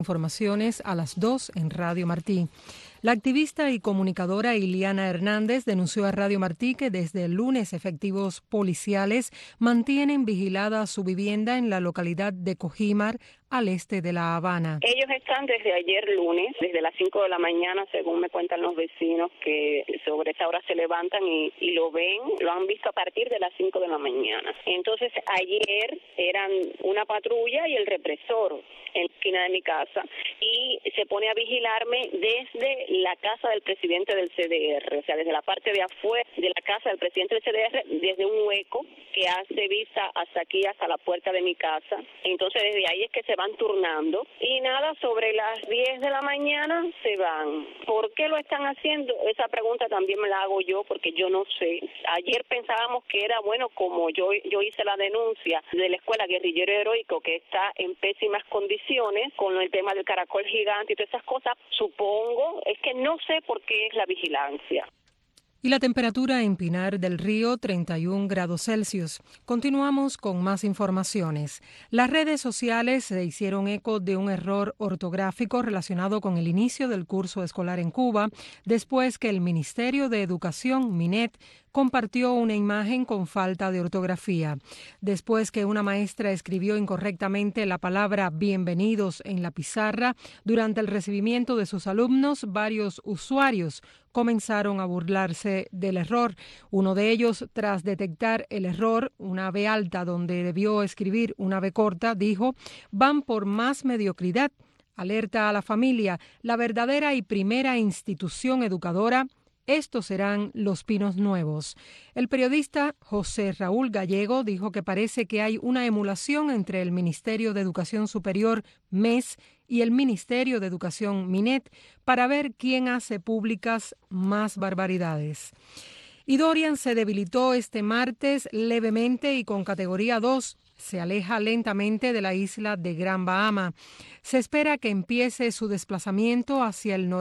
Informaciones a las 2 en Radio Martí. La activista y comunicadora Iliana Hernández denunció a Radio Martí que desde el lunes efectivos policiales mantienen vigilada su vivienda en la localidad de Cojímar, al este de La Habana. Ellos están desde ayer lunes, desde las 5 de la mañana, según me cuentan los vecinos, que sobre esa hora se levantan y lo ven, lo han visto a partir de las 5 de la mañana. Entonces ayer eran una patrulla y el represor en la esquina de mi casa y se pone a vigilarme desde la casa del presidente del CDR, o sea, desde la parte de afuera de la casa del presidente del CDR, desde un hueco que hace vista hasta aquí, hasta la puerta de mi casa. Entonces desde ahí es que se van turnando y nada, sobre las 10 de la mañana se van. ¿Por qué lo están haciendo? Esa pregunta también me la hago yo porque yo no sé. Ayer pensábamos que era, bueno, como yo hice la denuncia de la escuela Guerrillero Heroico que está en pésimas condiciones con el tema del caracol gigante y todas esas cosas, supongo, es que no sé por qué es la vigilancia. Y la temperatura en Pinar del Río, 31 grados Celsius. Continuamos con más informaciones. Las redes sociales se hicieron eco de un error ortográfico relacionado con el inicio del curso escolar en Cuba, después que el Ministerio de Educación, MINET, compartió una imagen con falta de ortografía. Después que una maestra escribió incorrectamente la palabra bienvenidos en la pizarra durante el recibimiento de sus alumnos, varios usuarios comenzaron a burlarse del error. Uno de ellos, tras detectar el error, una B alta donde debió escribir una B corta, dijo: van por más mediocridad. Alerta a la familia, la verdadera y primera institución educadora. Estos serán los Pinos Nuevos. El periodista José Raúl Gallego dijo que parece que hay una emulación entre el Ministerio de Educación Superior, MES, y el Ministerio de Educación, MINET, para ver quién hace públicas más barbaridades. Y Dorian se debilitó este martes levemente y con categoría 2. Se aleja lentamente de la isla de Gran Bahama. Se espera que empiece su desplazamiento hacia el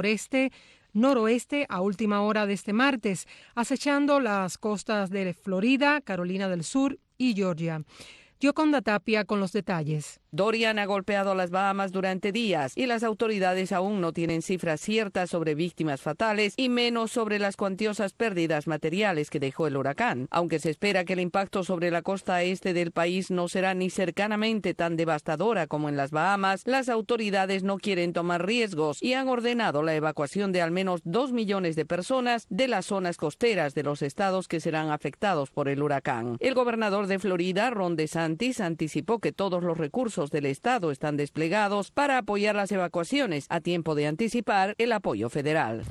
noroeste a última hora de este martes, acechando las costas de Florida, Carolina del Sur y Georgia. Yoconda Tapia con los detalles. Dorian ha golpeado a las Bahamas durante días y las autoridades aún no tienen cifras ciertas sobre víctimas fatales y menos sobre las cuantiosas pérdidas materiales que dejó el huracán. Aunque se espera que el impacto sobre la costa este del país no será ni cercanamente tan devastadora como en las Bahamas, las autoridades no quieren tomar riesgos y han ordenado la evacuación de al menos 2 millones de personas de las zonas costeras de los estados que serán afectados por el huracán. El gobernador de Florida, Ron DeSantis, anticipó que todos los recursos del estado están desplegados para apoyar las evacuaciones a tiempo de anticipar el apoyo federal.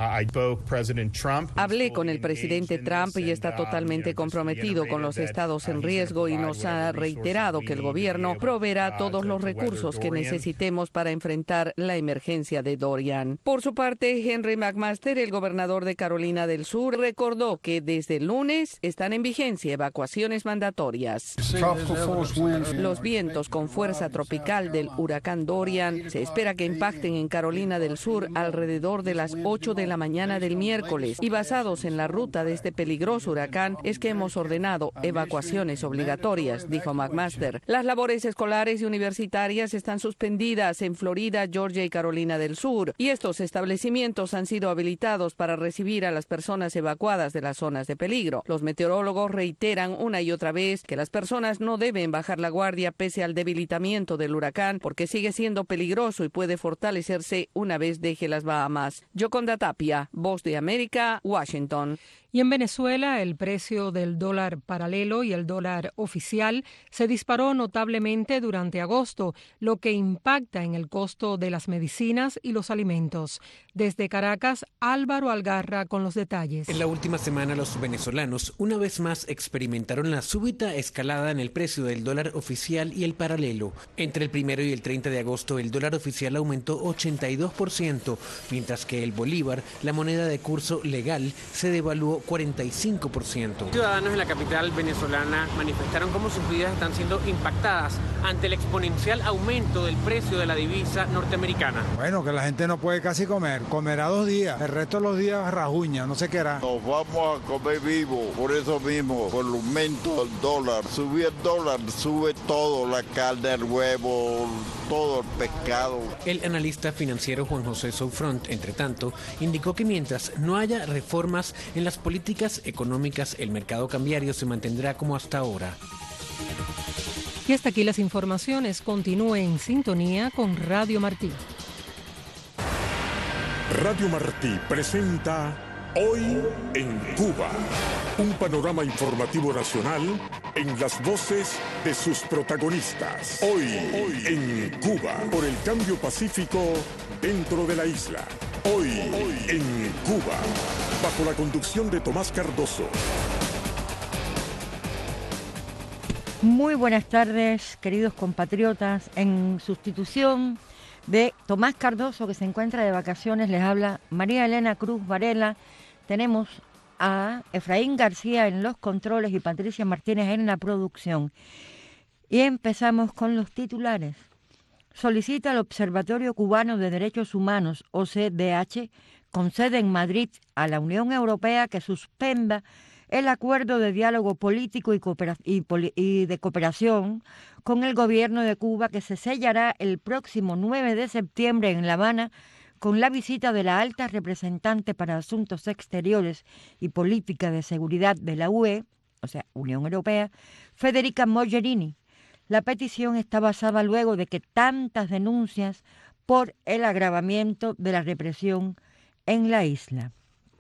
Hablé con el presidente Trump y está totalmente comprometido con los estados en riesgo y nos ha reiterado que el gobierno proveerá todos los recursos que necesitemos para enfrentar la emergencia de Dorian. Por su parte, Henry McMaster, el gobernador de Carolina del Sur, recordó que desde el lunes están en vigencia evacuaciones mandatorias. Los vientos con fuerza tropical del huracán Dorian se espera que impacten en Carolina del Sur alrededor de las 8 de la mañana del miércoles y basados en la ruta de este peligroso huracán es que hemos ordenado evacuaciones obligatorias, dijo McMaster. Las labores escolares y universitarias están suspendidas en Florida, Georgia y Carolina del Sur y estos establecimientos han sido habilitados para recibir a las personas evacuadas de las zonas de peligro. Los meteorólogos reiteran una y otra vez que las personas no deben bajar la guardia pese al debilitamiento del huracán porque sigue siendo peligroso y puede fortalecerse una vez deje las Bahamas. Yoconda Tapia, Voz de América, Washington. Y en Venezuela, el precio del dólar paralelo y el dólar oficial se disparó notablemente durante agosto, lo que impacta en el costo de las medicinas y los alimentos. Desde Caracas, Álvaro Algarra con los detalles. En la última semana, los venezolanos una vez más experimentaron la súbita escalada en el precio del dólar oficial y el paralelo. Entre el 1 y el 30 de agosto, el dólar oficial aumentó 82%, mientras que el bolívar, la moneda de curso legal, se devaluó 45%. Ciudadanos de la capital venezolana manifestaron cómo sus vidas están siendo impactadas ante el exponencial aumento del precio de la divisa norteamericana. Bueno, que la gente no puede casi comerá 2 días, el resto de los días rajuña, no sé qué hará. Nos vamos a comer vivo, por eso mismo, por el aumento del dólar. Subir el dólar, sube todo, la carne, el huevo, todo el pescado. El analista financiero Juan José Soufront, entre tanto, indicó que mientras no haya reformas en las políticas económicas, el mercado cambiario se mantendrá como hasta ahora. Y hasta aquí las informaciones. Continúe en sintonía con Radio Martí. Radio Martí presenta Hoy en Cuba. Un panorama informativo nacional en las voces de sus protagonistas. Hoy en Cuba. Por el cambio pacífico dentro de la isla. Hoy en Cuba. Bajo la conducción de Tomás Cardoso. Muy buenas tardes, queridos compatriotas. En sustitución de Tomás Cardoso, que se encuentra de vacaciones, les habla María Elena Cruz Varela. Tenemos a Efraín García en los controles y Patricia Martínez en la producción. Y empezamos con los titulares. Solicita al Observatorio Cubano de Derechos Humanos, OCDH, con sede en Madrid, a la Unión Europea que suspenda el acuerdo de diálogo político y de cooperación con el gobierno de Cuba, que se sellará el próximo 9 de septiembre en La Habana con la visita de la alta representante para Asuntos Exteriores y Política de Seguridad de la UE, o sea, Unión Europea, Federica Mogherini. La petición está basada luego de que tantas denuncias por el agravamiento de la represión en la isla.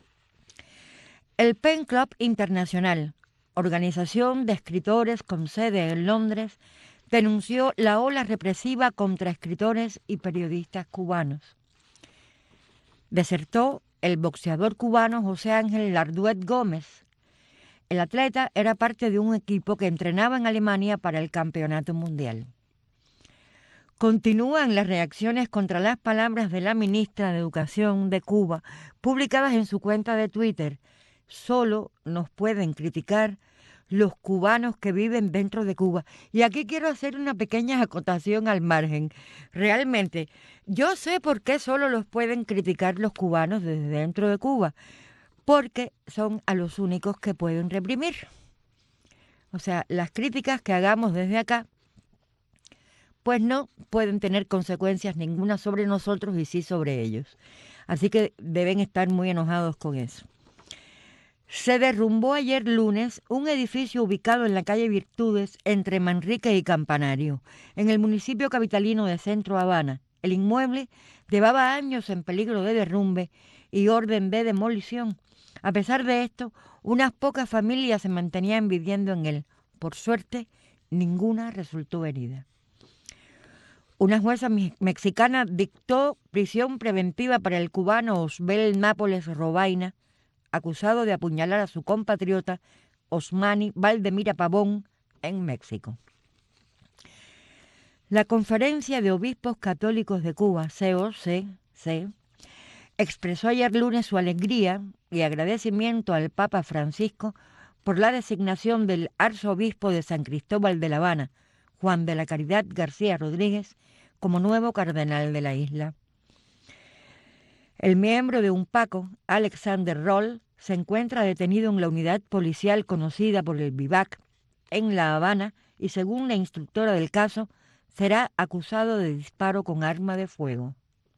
El Pen Club Internacional, organización de escritores con sede en Londres, denunció la ola represiva contra escritores y periodistas cubanos. Desertó el boxeador cubano José Ángel Larduet Gómez. El atleta era parte de un equipo que entrenaba en Alemania para el Campeonato Mundial. Continúan las reacciones contra las palabras de la ministra de Educación de Cuba, publicadas en su cuenta de Twitter. Solo nos pueden criticar los cubanos que viven dentro de Cuba. Y aquí quiero hacer una pequeña acotación al margen. Realmente, yo sé por qué solo los pueden criticar los cubanos desde dentro de Cuba. Porque son a los únicos que pueden reprimir. O sea, las críticas que hagamos desde acá, pues no pueden tener consecuencias ninguna sobre nosotros y sí sobre ellos. Así que deben estar muy enojados con eso. Se derrumbó ayer lunes un edificio ubicado en la calle Virtudes entre Manrique y Campanario, en el municipio capitalino de Centro Habana. El inmueble llevaba años en peligro de derrumbe y orden de demolición. A pesar de esto, unas pocas familias se mantenían viviendo en él. Por suerte, ninguna resultó herida. Una jueza mexicana dictó prisión preventiva para el cubano Osbel Nápoles Robaina, acusado de apuñalar a su compatriota Osmani Valdemira Pavón en México. La Conferencia de Obispos Católicos de Cuba, COCC, expresó ayer lunes su alegría y agradecimiento al Papa Francisco por la designación del arzobispo de San Cristóbal de La Habana, Juan de la Caridad García Rodríguez, como nuevo cardenal de la isla. El miembro de UNPACO, Alexander Roll, se encuentra detenido en la unidad policial conocida por el Vivac en La Habana y, según la instructora del caso, será acusado de disparo con arma de fuego.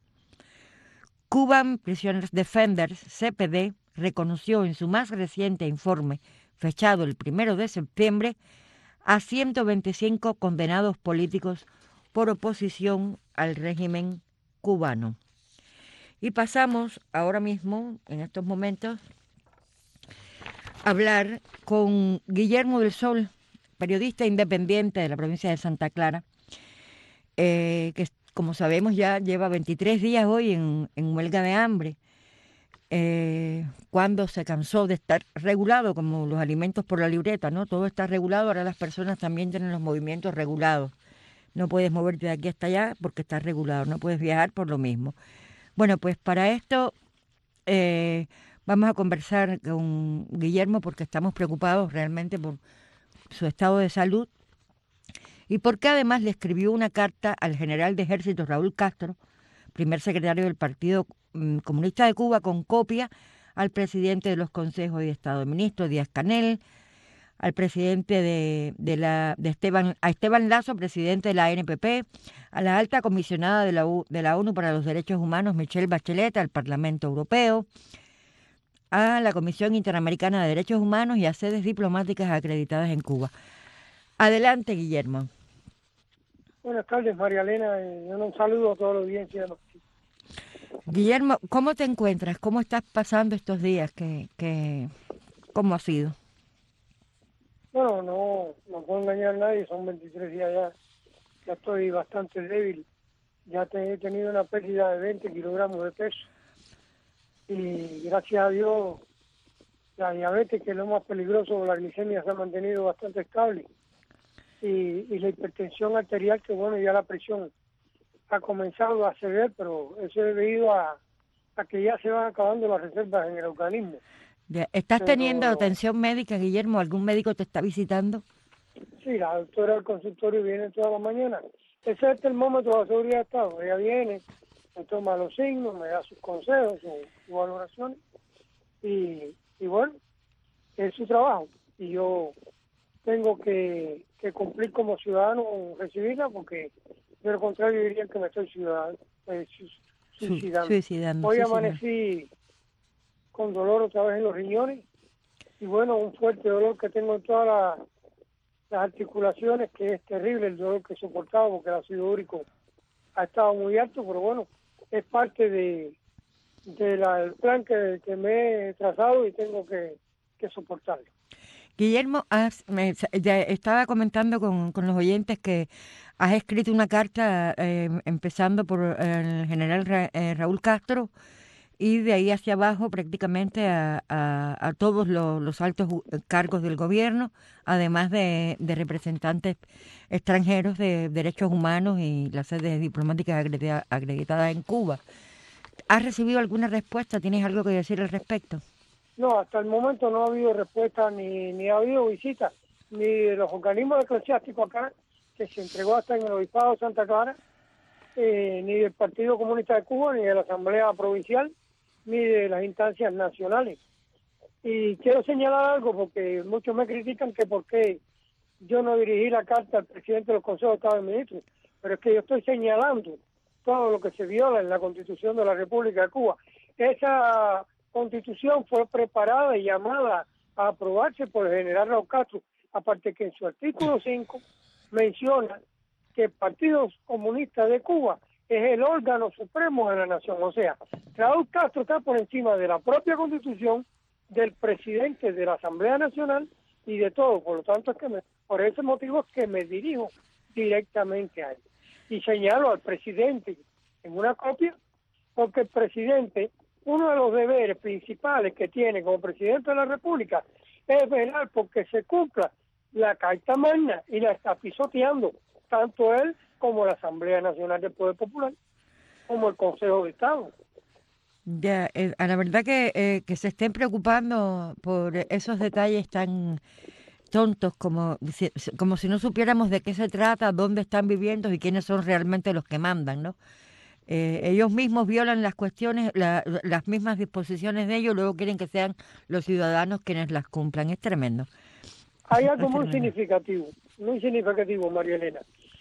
Cuban Prisoners Defenders, CPD, reconoció en su más reciente informe, fechado el 1 de septiembre, a 125 condenados políticos por oposición al régimen cubano. Y pasamos ahora mismo, en estos momentos, a hablar con Guillermo del Sol, periodista independiente de la provincia de Santa Clara, que, como sabemos, ya lleva 23 días hoy en huelga de hambre, cuando se cansó de estar regulado, como los alimentos por la libreta, ¿no? Todo está regulado, ahora las personas también tienen los movimientos regulados. No puedes moverte de aquí hasta allá porque está regulado, no puedes viajar por lo mismo. Bueno, pues para esto vamos a conversar con Guillermo porque estamos preocupados realmente por su estado de salud y porque además le escribió una carta al general de ejército Raúl Castro, primer secretario del Partido Comunista de Cuba, con copia al presidente de los consejos de Estado de Ministros, Díaz-Canel, al presidente a Esteban Lazo, presidente de la ANPP, a la alta comisionada de la ONU para los Derechos Humanos, Michelle Bachelet, al Parlamento Europeo, a la Comisión Interamericana de Derechos Humanos y a sedes diplomáticas acreditadas en Cuba. Adelante, Guillermo. Buenas tardes, María Elena. Un saludo a toda la audiencia. Guillermo, ¿cómo te encuentras? ¿Cómo estás pasando estos días? ¿Cómo ha sido? Bueno, no puedo engañar a nadie, son 23 días ya. Ya estoy bastante débil. Ya he tenido una pérdida de 20 kilogramos de peso. Y gracias a Dios, la diabetes, que es lo más peligroso, la glicemia se ha mantenido bastante estable. Y la hipertensión arterial, que bueno, ya la presión ha comenzado a ceder, pero eso es debido a que ya se van acabando las reservas en el organismo. ¿Estás teniendo atención médica, Guillermo? ¿Algún médico te está visitando? Sí, la doctora del consultorio viene toda la mañana. Ese es el termómetro de la seguridad de Estado. Ella viene, me toma los signos, me da sus consejos, sus valoraciones. Y bueno, es su trabajo. Y yo tengo que cumplir como ciudadano, recibirla, porque de lo contrario dirían que me estoy suicidando. Hoy amanecí con dolor otra vez en los riñones y bueno, un fuerte dolor que tengo en todas las articulaciones, que es terrible el dolor que he soportado porque el ácido úrico ha estado muy alto, pero bueno, es parte del plan que me he trazado y tengo que soportarlo. Guillermo, estaba comentando con los oyentes que has escrito una carta empezando por el general Raúl Castro y de ahí hacia abajo prácticamente a todos los altos cargos del gobierno, además de representantes extranjeros de derechos humanos y las sedes diplomáticas acreditadas en Cuba. ¿Has recibido alguna respuesta? ¿Tienes algo que decir al respecto? No, hasta el momento no ha habido respuesta, ni ha habido visita, ni de los organismos eclesiásticos acá, que se entregó hasta en el Obispado de Santa Clara, ni del Partido Comunista de Cuba, ni de la Asamblea Provincial, ni de las instancias nacionales. Y quiero señalar algo, porque muchos me critican que por qué yo no dirigí la carta al presidente de los consejos de Estado de Ministros, pero es que yo estoy señalando todo lo que se viola en la Constitución de la República de Cuba. Esa Constitución fue preparada y llamada a aprobarse por el general Raúl Castro, aparte que en su artículo 5 menciona que el Partido Comunista de Cuba es el órgano supremo de la nación. O sea, Raúl Castro está por encima de la propia Constitución, del presidente de la Asamblea Nacional y de todo. Por lo tanto, por ese motivo es que me dirijo directamente a él. Y señalo al presidente en una copia, porque el presidente, uno de los deberes principales que tiene como presidente de la República es velar porque se cumpla la Carta Magna, y la está pisoteando tanto él como la Asamblea Nacional del Poder Popular, como el Consejo de Estado. Ya, a la verdad que se estén preocupando por esos detalles tan tontos como si no supiéramos de qué se trata, dónde están viviendo y quiénes son realmente los que mandan, ¿no? Ellos mismos violan las cuestiones, las mismas disposiciones de ellos, luego quieren que sean los ciudadanos quienes las cumplan. Es tremendo. Hay algo muy significativo, María Elena.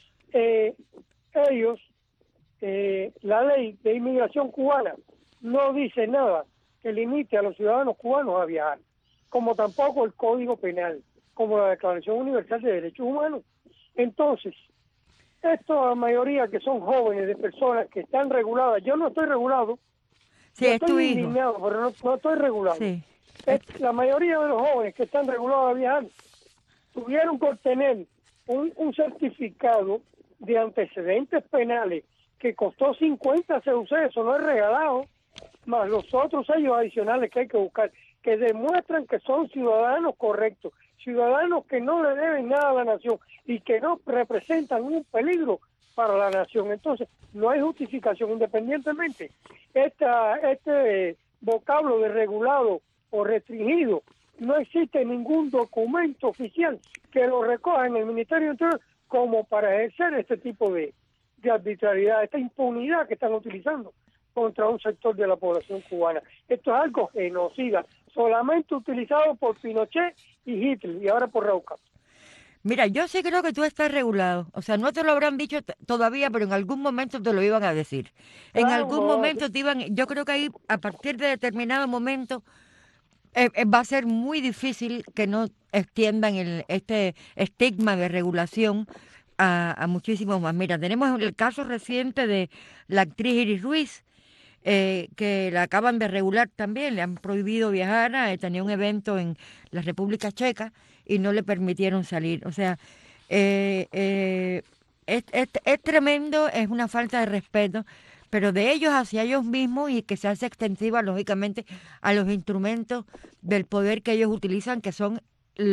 La ley de inmigración cubana no dice nada que limite a los ciudadanos cubanos a viajar, como tampoco el Código Penal, como la Declaración Universal de Derechos Humanos. Entonces, la mayoría que son jóvenes, de personas que están reguladas, yo no estoy regulado, sí, yo estoy indignado, pero no estoy regulado. Sí. La mayoría de los jóvenes que están regulados a viajar tuvieron que obtener un certificado de antecedentes penales que costó 50 CUC, eso no es regalado, más los otros sellos adicionales que hay que buscar, que demuestran que son ciudadanos correctos, ciudadanos que no le deben nada a la nación y que no representan un peligro para la nación. Entonces, no hay justificación, independientemente. Este vocablo de regulado o restringido, no existe ningún documento oficial que lo recoja en el Ministerio del Interior como para ejercer este tipo de arbitrariedad, esta impunidad que están utilizando contra un sector de la población cubana. Esto es algo genocida, solamente utilizado por Pinochet y Hitler, y ahora por Rauca. Mira, yo sí creo que tú estás regulado. O sea, no te lo habrán dicho todavía, pero en algún momento te lo iban a decir. En Claro, algún momento te iban... Yo creo que ahí, a partir de determinado momento, va a ser muy difícil que no extiendan este estigma de regulación a muchísimos más. Mira, tenemos el caso reciente de la actriz Iris Ruiz, que la acaban de regular también, le han prohibido viajar, tenía un evento en la República Checa y no le permitieron salir. O sea, es tremendo, es una falta de respeto, pero de ellos hacia ellos mismos y que se hace extensiva, lógicamente, a los instrumentos del poder que ellos utilizan, que son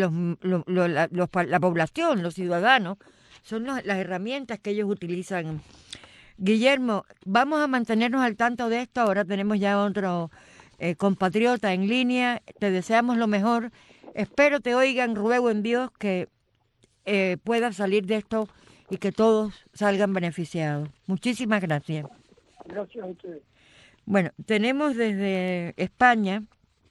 la población, los ciudadanos, son las herramientas que ellos utilizan. Guillermo, vamos a mantenernos al tanto de esto. Ahora tenemos ya otro compatriota en línea. Te deseamos lo mejor. Espero te oigan, ruego en Dios que puedas salir de esto y que todos salgan beneficiados. Muchísimas gracias. Gracias a ustedes. Bueno, tenemos desde España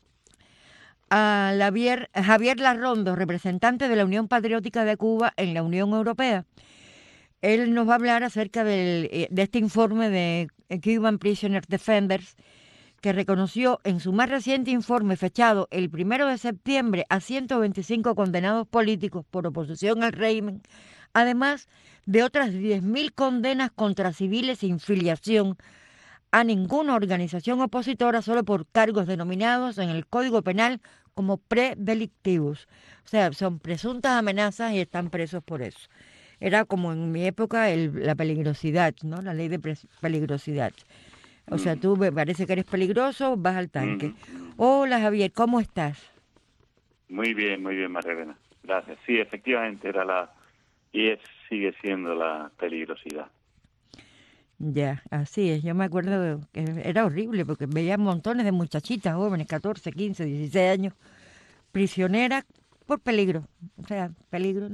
a Javier Larrondo, representante de la Unión Patriótica de Cuba en la Unión Europea. Él nos va a hablar acerca de este informe de Cuban Prisoner Defenders, que reconoció en su más reciente informe fechado el 1 de septiembre a 125 condenados políticos por oposición al régimen, además de otras 10.000 condenas contra civiles sin filiación a ninguna organización opositora solo por cargos denominados en el Código Penal como predelictivos. O sea, son presuntas amenazas y están presos por eso. Era como en mi época la peligrosidad, ¿no? La ley de peligrosidad. O sea, tú parece que eres peligroso, vas al tanque. Hola, Javier, ¿cómo estás? Muy bien, María Elena. Gracias. Sí, efectivamente sigue siendo la peligrosidad. Ya, así es. Yo me acuerdo que era horrible porque veía montones de muchachitas jóvenes, 14, 15, 16 años, prisioneras por peligro. O sea, peligro.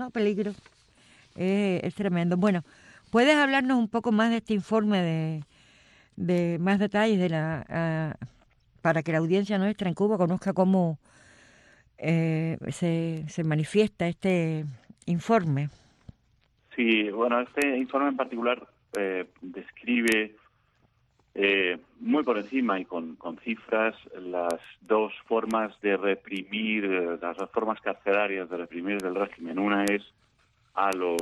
Es tremendo. Bueno, ¿puedes hablarnos un poco más de este informe de más detalles para que la audiencia nuestra en Cuba conozca cómo se manifiesta este informe? Sí, bueno, este informe en particular describe muy por encima y con cifras las dos formas de reprimir, las dos formas carcelarias de reprimir del régimen. Una es a los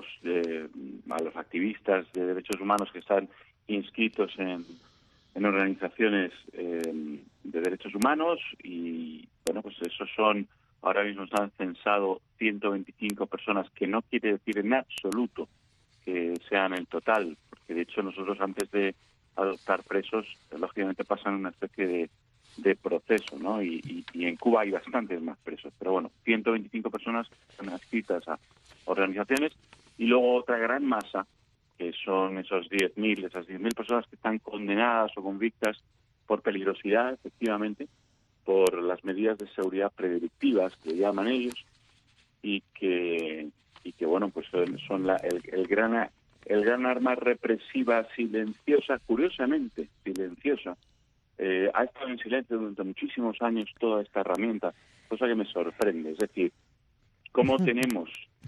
activistas de derechos humanos que están inscritos en organizaciones de derechos humanos y, bueno, pues esos son, ahora mismo se han censado 125 personas, que no quiere decir en absoluto que sean el total, porque de hecho nosotros antes de adoptar presos, lógicamente pasan una especie de proceso, ¿no? Y en Cuba hay bastantes más presos, pero bueno, 125 personas están adscritas a organizaciones y luego otra gran masa, que son esas 10.000 personas que están condenadas o convictas por peligrosidad, efectivamente, por las medidas de seguridad predelictivas que llaman ellos, y que bueno, pues son el gran arma represiva silenciosa, curiosamente silenciosa. Ha estado en silencio durante muchísimos años toda esta herramienta, cosa que me sorprende. Es decir, cómo tenemos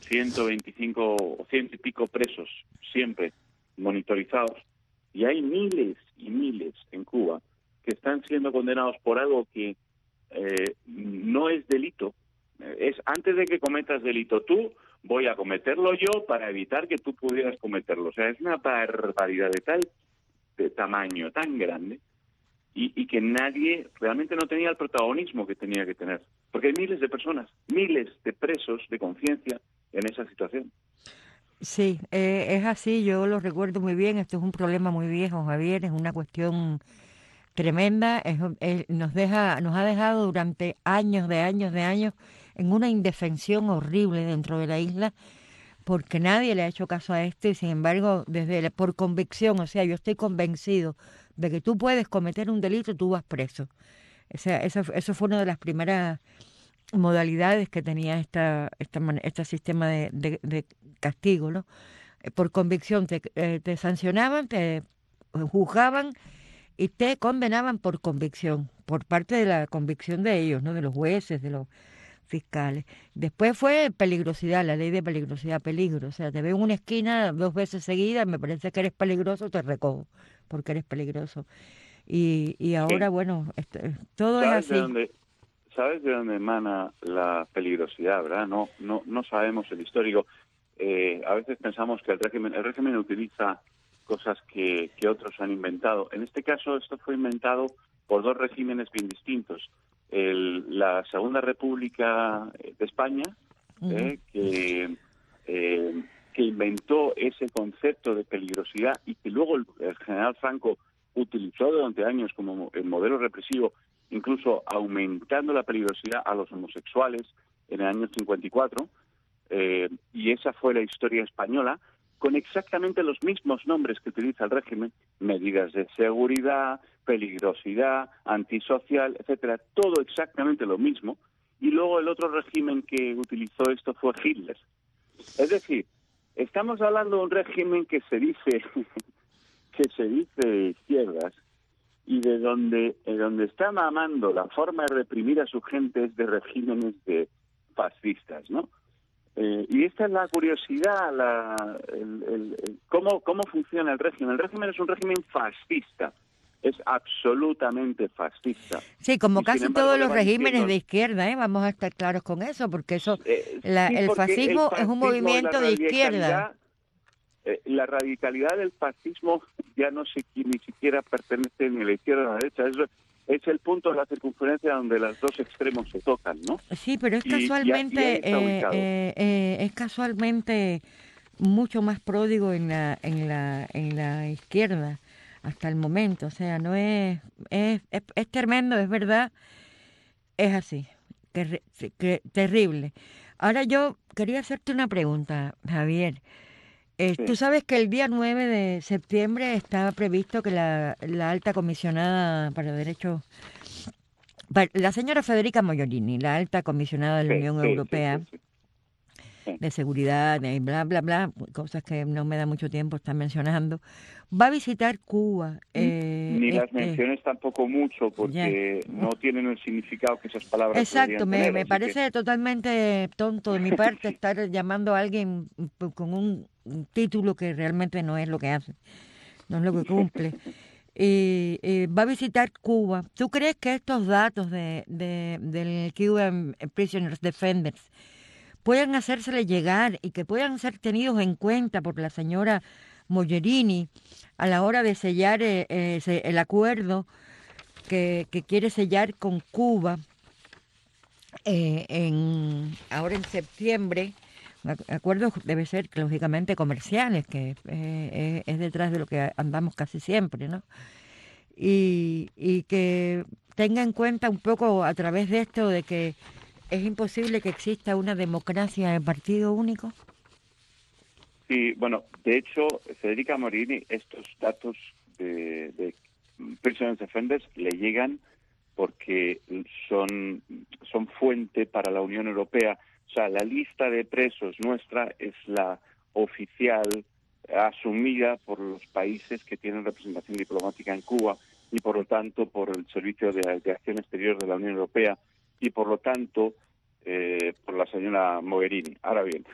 125 o 100 y pico presos siempre monitorizados, y hay miles y miles en Cuba que están siendo condenados por algo que no es delito. Es antes de que cometas delito tú, voy a cometerlo yo para evitar que tú pudieras cometerlo. O sea, es una barbaridad de tamaño tan grande y que nadie realmente no tenía el protagonismo que tenía que tener. Porque hay miles de personas, miles de presos de conciencia en esa situación. Sí, es así, yo lo recuerdo muy bien. Esto es un problema muy viejo, Javier, es una cuestión tremenda. Nos ha dejado durante años en una indefensión horrible dentro de la isla, porque nadie le ha hecho caso a esto y sin embargo, por convicción, o sea, yo estoy convencido de que tú puedes cometer un delito, tú vas preso. O sea, eso fue una de las primeras modalidades que tenía este sistema de castigo, ¿no? Por convicción te sancionaban, te juzgaban y te condenaban por convicción, por parte de la convicción de ellos, ¿no? De los jueces, fiscales. Después fue peligrosidad, la ley de peligrosidad, peligro. O sea, te veo en una esquina 2 veces seguidas, me parece que eres peligroso, te recojo, porque eres peligroso. Y ahora, bueno, todo es así. ¿Sabes de dónde emana la peligrosidad, verdad? No sabemos el histórico. A veces pensamos que el régimen utiliza cosas que otros han inventado. En este caso, esto fue inventado por 2 regímenes bien distintos. La Segunda República de España, que inventó ese concepto de peligrosidad y que luego el general Franco utilizó durante años como el modelo represivo, incluso aumentando la peligrosidad a los homosexuales en el año 54, y esa fue la historia española, con exactamente los mismos nombres que utiliza el régimen: medidas de seguridad, peligrosidad, antisocial, etcétera, todo exactamente lo mismo. Y luego el otro régimen que utilizó esto fue Hitler. Es decir, estamos hablando de un régimen que se dice de izquierdas, y de donde está mamando la forma de reprimir a su gente es de regímenes fascistas, ¿no? Y esta es la curiosidad, cómo funciona el régimen. El régimen es un régimen fascista, es absolutamente fascista. Sí, como casi todos los regímenes de izquierda, vamos a estar claros con eso, porque eso, el fascismo es un movimiento de izquierda. La radicalidad del fascismo ya ni siquiera pertenece ni a la izquierda ni a la derecha. Eso es el punto de la circunferencia donde los 2 extremos se tocan, ¿no? Sí, pero es casualmente mucho más pródigo en la izquierda hasta el momento. O sea, no es tremendo, es verdad, es así, terrible. Ahora yo quería hacerte una pregunta, Javier. Sí. Tú sabes que el día 9 de septiembre estaba previsto que la alta comisionada para derechos, la señora Federica Mogherini, la alta comisionada de la Unión Europea de seguridad, de bla, bla, bla, cosas que no me da mucho tiempo estar mencionando, va a visitar Cuba. Ni las menciones tampoco mucho, porque no tienen el significado que esas palabras. Exacto, me tener, parece totalmente tonto de mi parte estar llamando a alguien con un título que realmente no es lo que hace, no es lo que cumple. Va a visitar Cuba. ¿Tú crees que estos datos del Cuban Prisoners Defenders puedan hacérsele llegar y que puedan ser tenidos en cuenta por la señora Mogherini a la hora de sellar el acuerdo que quiere sellar con Cuba ahora en septiembre? Acuerdos debe ser, lógicamente, comerciales, que es detrás de lo que andamos casi siempre, ¿no? Y que tenga en cuenta un poco a través de esto de que es imposible que exista una democracia de partido único. Sí, bueno, de hecho, Federica Mogherini, estos datos de Prisoners Defenders le llegan porque son fuente para la Unión Europea. O sea, la lista de presos nuestra es la oficial asumida por los países que tienen representación diplomática en Cuba y, por lo tanto, por el Servicio de Acción Exterior de la Unión Europea y, por lo tanto, por la señora Mogherini. Ahora bien,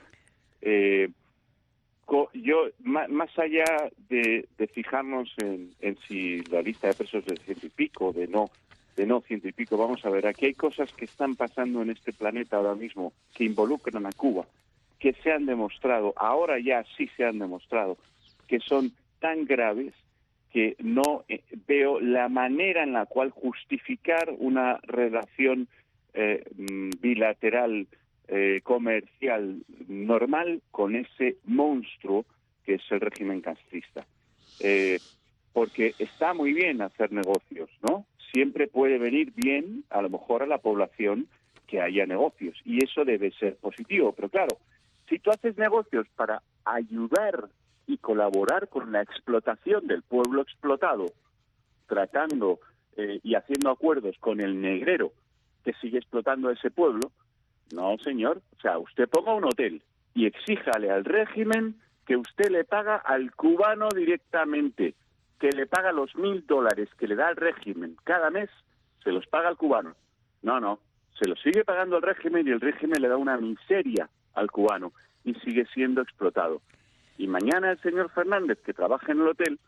yo, más allá de fijarnos en si la lista de presos es de 100 y pico, de no 100 y pico, vamos a ver, aquí hay cosas que están pasando en este planeta ahora mismo que involucran a Cuba, que se han demostrado, ahora ya sí se han demostrado, que son tan graves que no veo la manera en la cual justificar una relación bilateral comercial normal con ese monstruo que es el régimen castrista. Porque está muy bien hacer negocios, ¿no? Siempre puede venir bien, a lo mejor, a la población que haya negocios, y eso debe ser positivo. Pero claro, si tú haces negocios para ayudar y colaborar con la explotación del pueblo explotado, tratando y haciendo acuerdos con el negrero que sigue explotando a ese pueblo, no, señor. O sea, usted ponga un hotel y exíjale al régimen que usted le paga al cubano directamente, que le paga los $1.000 que le da el régimen cada mes, se los paga al cubano. No, se lo sigue pagando al régimen y el régimen le da una miseria al cubano y sigue siendo explotado. Y mañana el señor Fernández, que trabaja en el hotel,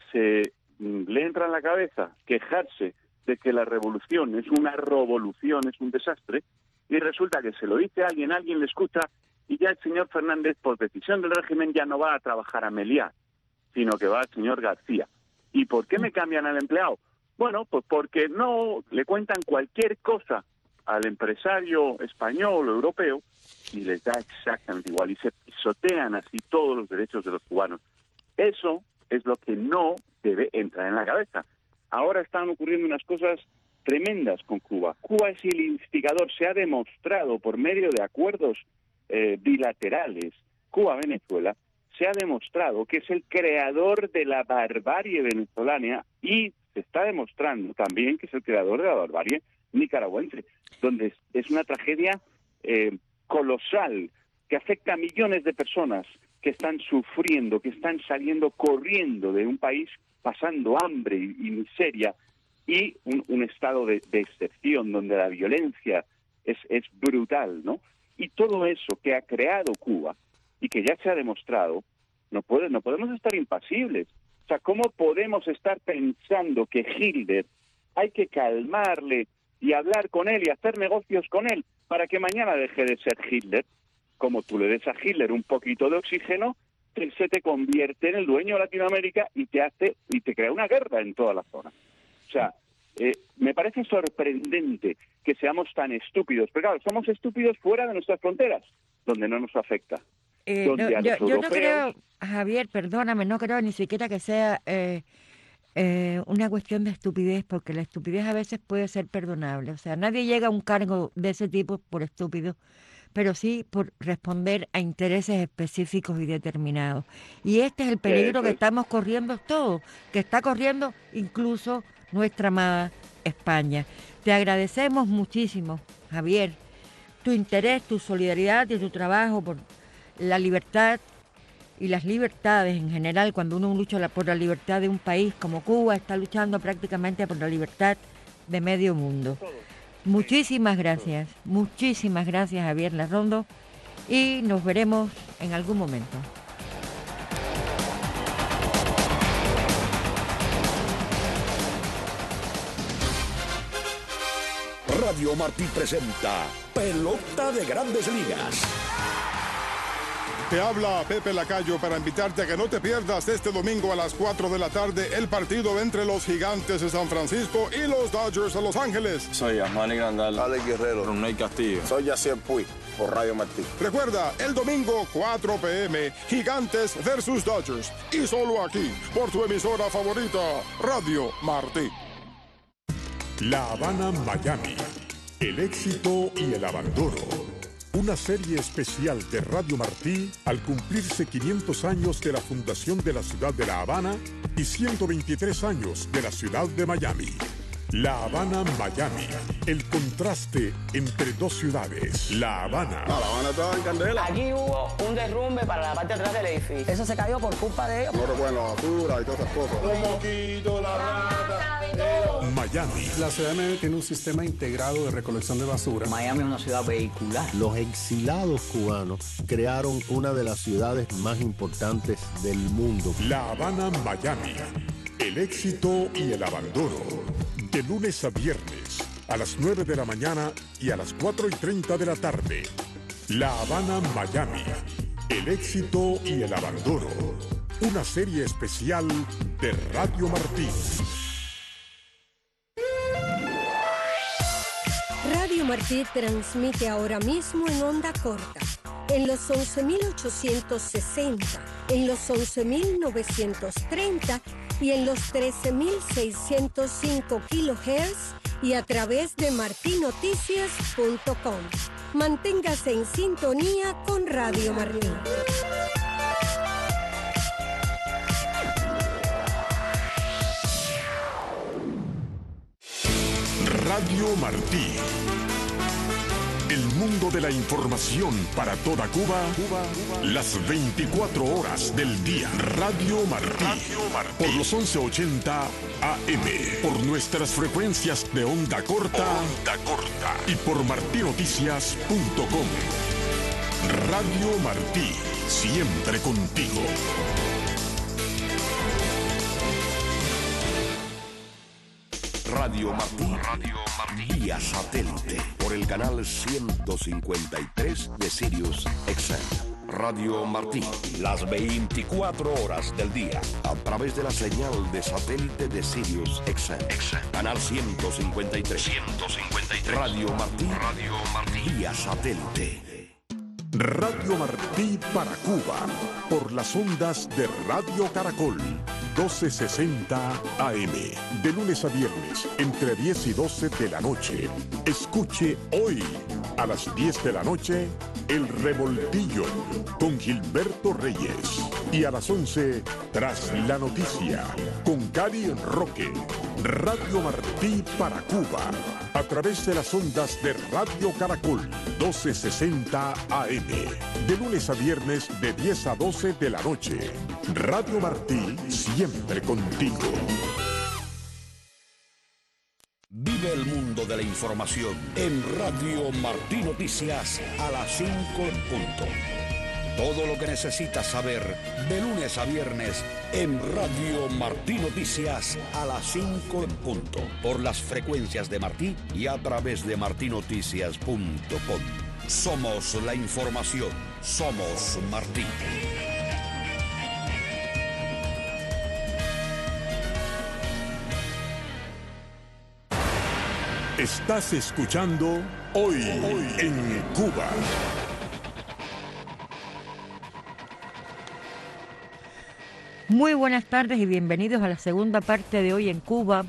le entra en la cabeza quejarse de que la revolución es una revolución, es un desastre, y resulta que se lo dice a alguien le escucha, y ya el señor Fernández, por decisión del régimen, ya no va a trabajar a Meliá, sino que va al señor García. ¿Y por qué me cambian al empleado? Bueno, pues porque no le cuentan cualquier cosa al empresario español o europeo y les da exactamente igual, y se pisotean así todos los derechos de los cubanos. Eso es lo que no debe entrar en la cabeza. Ahora están ocurriendo unas cosas tremendas con Cuba. Cuba es el instigador, se ha demostrado por medio de acuerdos bilaterales, Cuba-Venezuela, se ha demostrado que es el creador de la barbarie venezolana y se está demostrando también que es el creador de la barbarie nicaragüense, donde es una tragedia colosal que afecta a millones de personas que están sufriendo, que están saliendo corriendo de un país, pasando hambre y miseria, y un estado de excepción donde la violencia es brutal, ¿no? Y todo eso que ha creado Cuba y que ya se ha demostrado, no podemos estar impasibles. O sea, ¿cómo podemos estar pensando que Hitler hay que calmarle y hablar con él y hacer negocios con él para que mañana deje de ser Hitler? Como tú le des a Hitler un poquito de oxígeno, él se te convierte en el dueño de Latinoamérica y te crea una guerra en toda la zona. O sea, me parece sorprendente que seamos tan estúpidos. Pero claro, somos estúpidos fuera de nuestras fronteras, donde no nos afecta. Yo no creo, Javier, perdóname, no creo ni siquiera que sea una cuestión de estupidez, porque la estupidez a veces puede ser perdonable. O sea, nadie llega a un cargo de ese tipo por estúpido, pero sí por responder a intereses específicos y determinados. Y este es el peligro que estamos corriendo todos, que está corriendo incluso nuestra amada España. Te agradecemos muchísimo, Javier, tu interés, tu solidaridad y tu trabajo por la libertad y las libertades en general. Cuando uno lucha por la libertad de un país como Cuba, está luchando prácticamente por la libertad de medio mundo. Muchísimas gracias Javier Larrondo, y nos veremos en algún momento. Radio Martí presenta Pelota de Grandes Ligas. Te habla Pepe Lacayo para invitarte a que no te pierdas este domingo a las 4 de la tarde el partido entre los Gigantes de San Francisco y los Dodgers de Los Ángeles. Soy Asmani Grandal, Alex Guerrero, Ronald Castillo. Soy Yacier Puig, por Radio Martí. Recuerda, el domingo 4 p.m, Gigantes versus Dodgers. Y solo aquí, por tu emisora favorita, Radio Martí. La Habana, Miami. El éxito y el abandono. Una serie especial de Radio Martí al cumplirse 500 años de la fundación de la ciudad de La Habana y 123 años de la ciudad de Miami. La Habana, Miami. El contraste entre dos ciudades. La Habana. No, La Habana estaba en candela. Aquí hubo un derrumbe para la parte de atrás del edificio. Eso se cayó por culpa de ellos. No recuerdan la basura y todas esas cosas. Los mosquitos, la rata. Miami. La ciudad de Miami tiene un sistema integrado de recolección de basura. Miami es una ciudad vehicular. Los exilados cubanos crearon una de las ciudades más importantes del mundo. La Habana, Miami. El éxito y el abandono. De lunes a viernes, a las 9 de la mañana y a las 4:30 de la tarde. La Habana, Miami. El éxito y el abandono. Una serie especial de Radio Martí. Radio Martí transmite ahora mismo en onda corta, en los 11.860, en los 11.930 y en los 13.605 kHz y a través de martinoticias.com. Manténgase en sintonía con Radio Martí. Radio Martí. El mundo de la información para toda Cuba, las 24 horas del día. Radio Martí, por los 1180 AM, por nuestras frecuencias de onda corta, y por martinoticias.com. Radio Martí, siempre contigo. Radio Martí, vía satélite, por el canal 153 de Sirius XM. Radio Martí, las 24 horas del día, a través de la señal de satélite de Sirius XM. Canal 153. Radio Martí, vía satélite. Radio Martí para Cuba, por las ondas de Radio Caracol, 1260 AM, de lunes a viernes, entre 10 y 12 de la noche. Escuche hoy, a las 10 de la noche, El Revoltillo, con Gilberto Reyes. Y a las 11, Tras la Noticia, con Cari Roque. Radio Martí para Cuba, a través de las ondas de Radio Caracol, 1260 AM, de lunes a viernes, de 10 a 12 de la noche. Radio Martí, siempre contigo. Vive el mundo de la información en Radio Martí Noticias a las 5 en punto. Todo lo que necesitas saber de lunes a viernes en Radio Martí Noticias a las 5 en punto. Por las frecuencias de Martí y a través de martinoticias.com. Somos la información. Somos Martí. Estás escuchando Hoy en Cuba. Muy buenas tardes y bienvenidos a la segunda parte de Hoy en Cuba.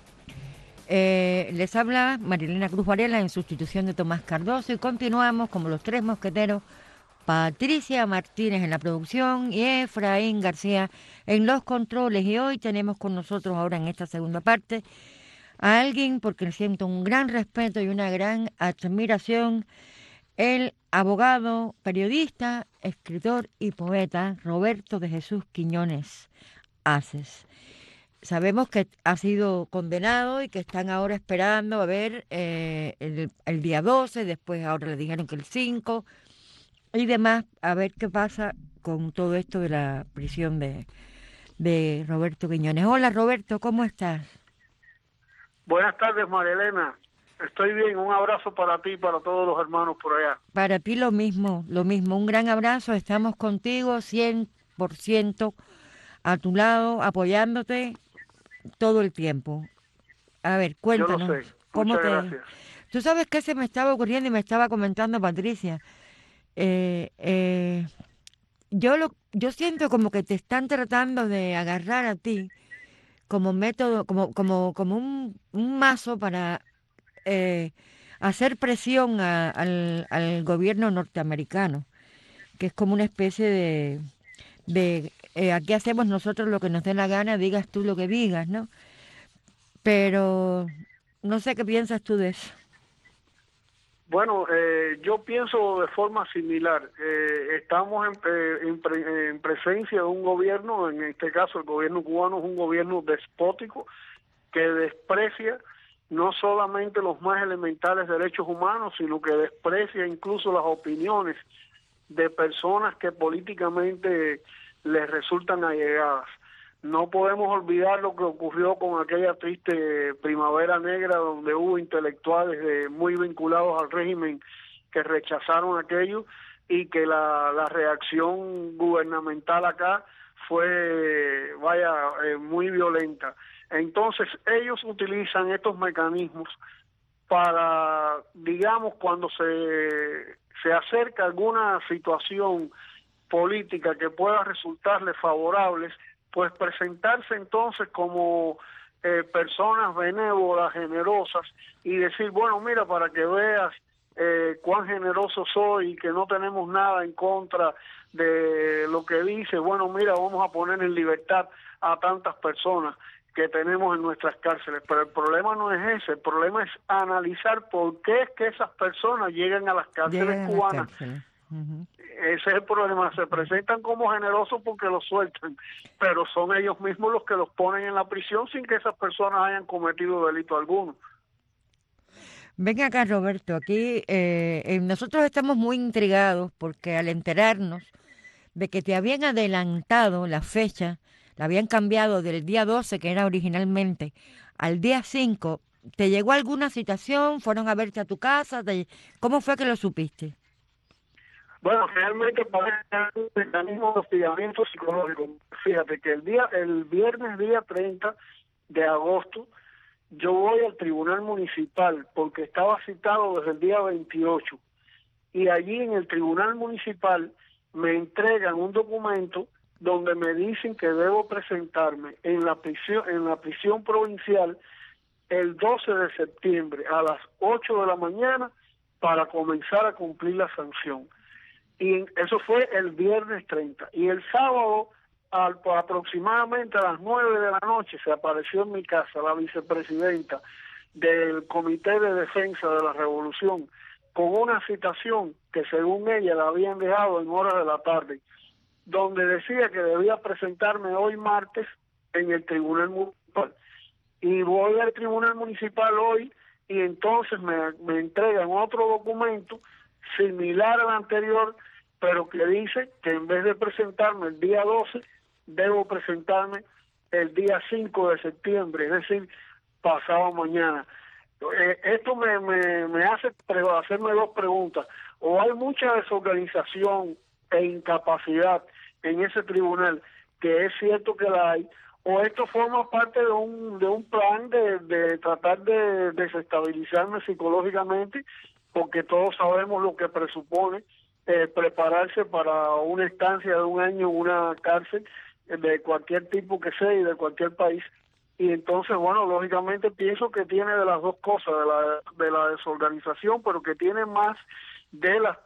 Les habla Marilena Cruz Varela en sustitución de Tomás Cardoso y continuamos como los tres mosqueteros, Patricia Martínez en la producción y Efraín García en los controles. Y hoy tenemos con nosotros ahora en esta segunda parte a alguien por quien siento un gran respeto y una gran admiración, el abogado, periodista, escritor y poeta Roberto de Jesús Quiñones Aces. Sabemos que ha sido condenado y que están ahora esperando a ver el día 12, después ahora le dijeron que el 5 y demás, a ver qué pasa con todo esto de la prisión de Roberto Quiñones. Hola Roberto, ¿cómo estás? Buenas tardes, María Elena. Estoy bien, un abrazo para ti y para todos los hermanos por allá. Para ti lo mismo, un gran abrazo, estamos contigo 100% a tu lado, apoyándote todo el tiempo. A ver, cuéntanos. Yo lo sé. ¿Cómo Muchas te... gracias. Tú sabes qué se me estaba ocurriendo y me estaba comentando Patricia. Yo siento como que te están tratando de agarrar a ti como método, como un mazo para hacer presión al gobierno norteamericano, que es como una especie de aquí hacemos nosotros lo que nos dé la gana, digas tú lo que digas, ¿no? Pero no sé qué piensas tú de eso. Bueno, yo pienso de forma similar. Estamos en presencia de un gobierno, en este caso el gobierno cubano es un gobierno despótico que desprecia no solamente los más elementales derechos humanos, sino que desprecia incluso las opiniones de personas que políticamente les resultan allegadas. No podemos olvidar lo que ocurrió con aquella triste primavera negra donde hubo intelectuales muy vinculados al régimen que rechazaron aquello y que la reacción gubernamental acá fue, muy violenta. Entonces ellos utilizan estos mecanismos para, digamos, cuando se acerca alguna situación política que pueda resultarles favorables, pues presentarse entonces como personas benévolas, generosas, y decir, bueno, mira, para que veas cuán generoso soy y que no tenemos nada en contra de lo que dice, bueno, mira, vamos a poner en libertad a tantas personas. que tenemos en nuestras cárceles, pero el problema no es ese, el problema es analizar por qué es que esas personas llegan a las cárceles cubanas. Ese es el problema, se presentan como generosos porque los sueltan, pero son ellos mismos los que los ponen en la prisión sin que esas personas hayan cometido delito alguno. Ven acá, Roberto, aquí nosotros estamos muy intrigados porque al enterarnos de que te habían adelantado la fecha, la habían cambiado del día 12, que era originalmente, al día 5, ¿te llegó alguna citación? ¿Fueron a verte a tu casa? ¿Cómo fue que lo supiste? Bueno, realmente parece un mecanismo de hostigamiento psicológico. Fíjate que el viernes día 30 de agosto, yo voy al tribunal municipal porque estaba citado desde el día 28 y allí en el tribunal municipal me entregan un documento donde me dicen que debo presentarme en la prisión provincial el 12 de septiembre a las 8 de la mañana para comenzar a cumplir la sanción. Y eso fue el viernes 30. Y el sábado, aproximadamente a las 9 de la noche, se apareció en mi casa la vicepresidenta del Comité de Defensa de la Revolución con una citación que según ella la habían dejado en horas de la tarde, donde decía que debía presentarme hoy martes en el Tribunal Municipal. Y voy al Tribunal Municipal hoy y entonces me entregan otro documento similar al anterior, pero que dice que en vez de presentarme el día 12, debo presentarme el día 5 de septiembre, es decir, pasado mañana. Esto me hace hacerme dos preguntas. O hay mucha desorganización e incapacidad en ese tribunal, que es cierto que la hay, o esto forma parte de un plan de tratar de desestabilizarme psicológicamente, porque todos sabemos lo que presupone prepararse para una estancia de un año en una cárcel de cualquier tipo que sea y de cualquier país. Y entonces, bueno, lógicamente pienso que tiene de las dos cosas, de la desorganización, pero que tiene más de las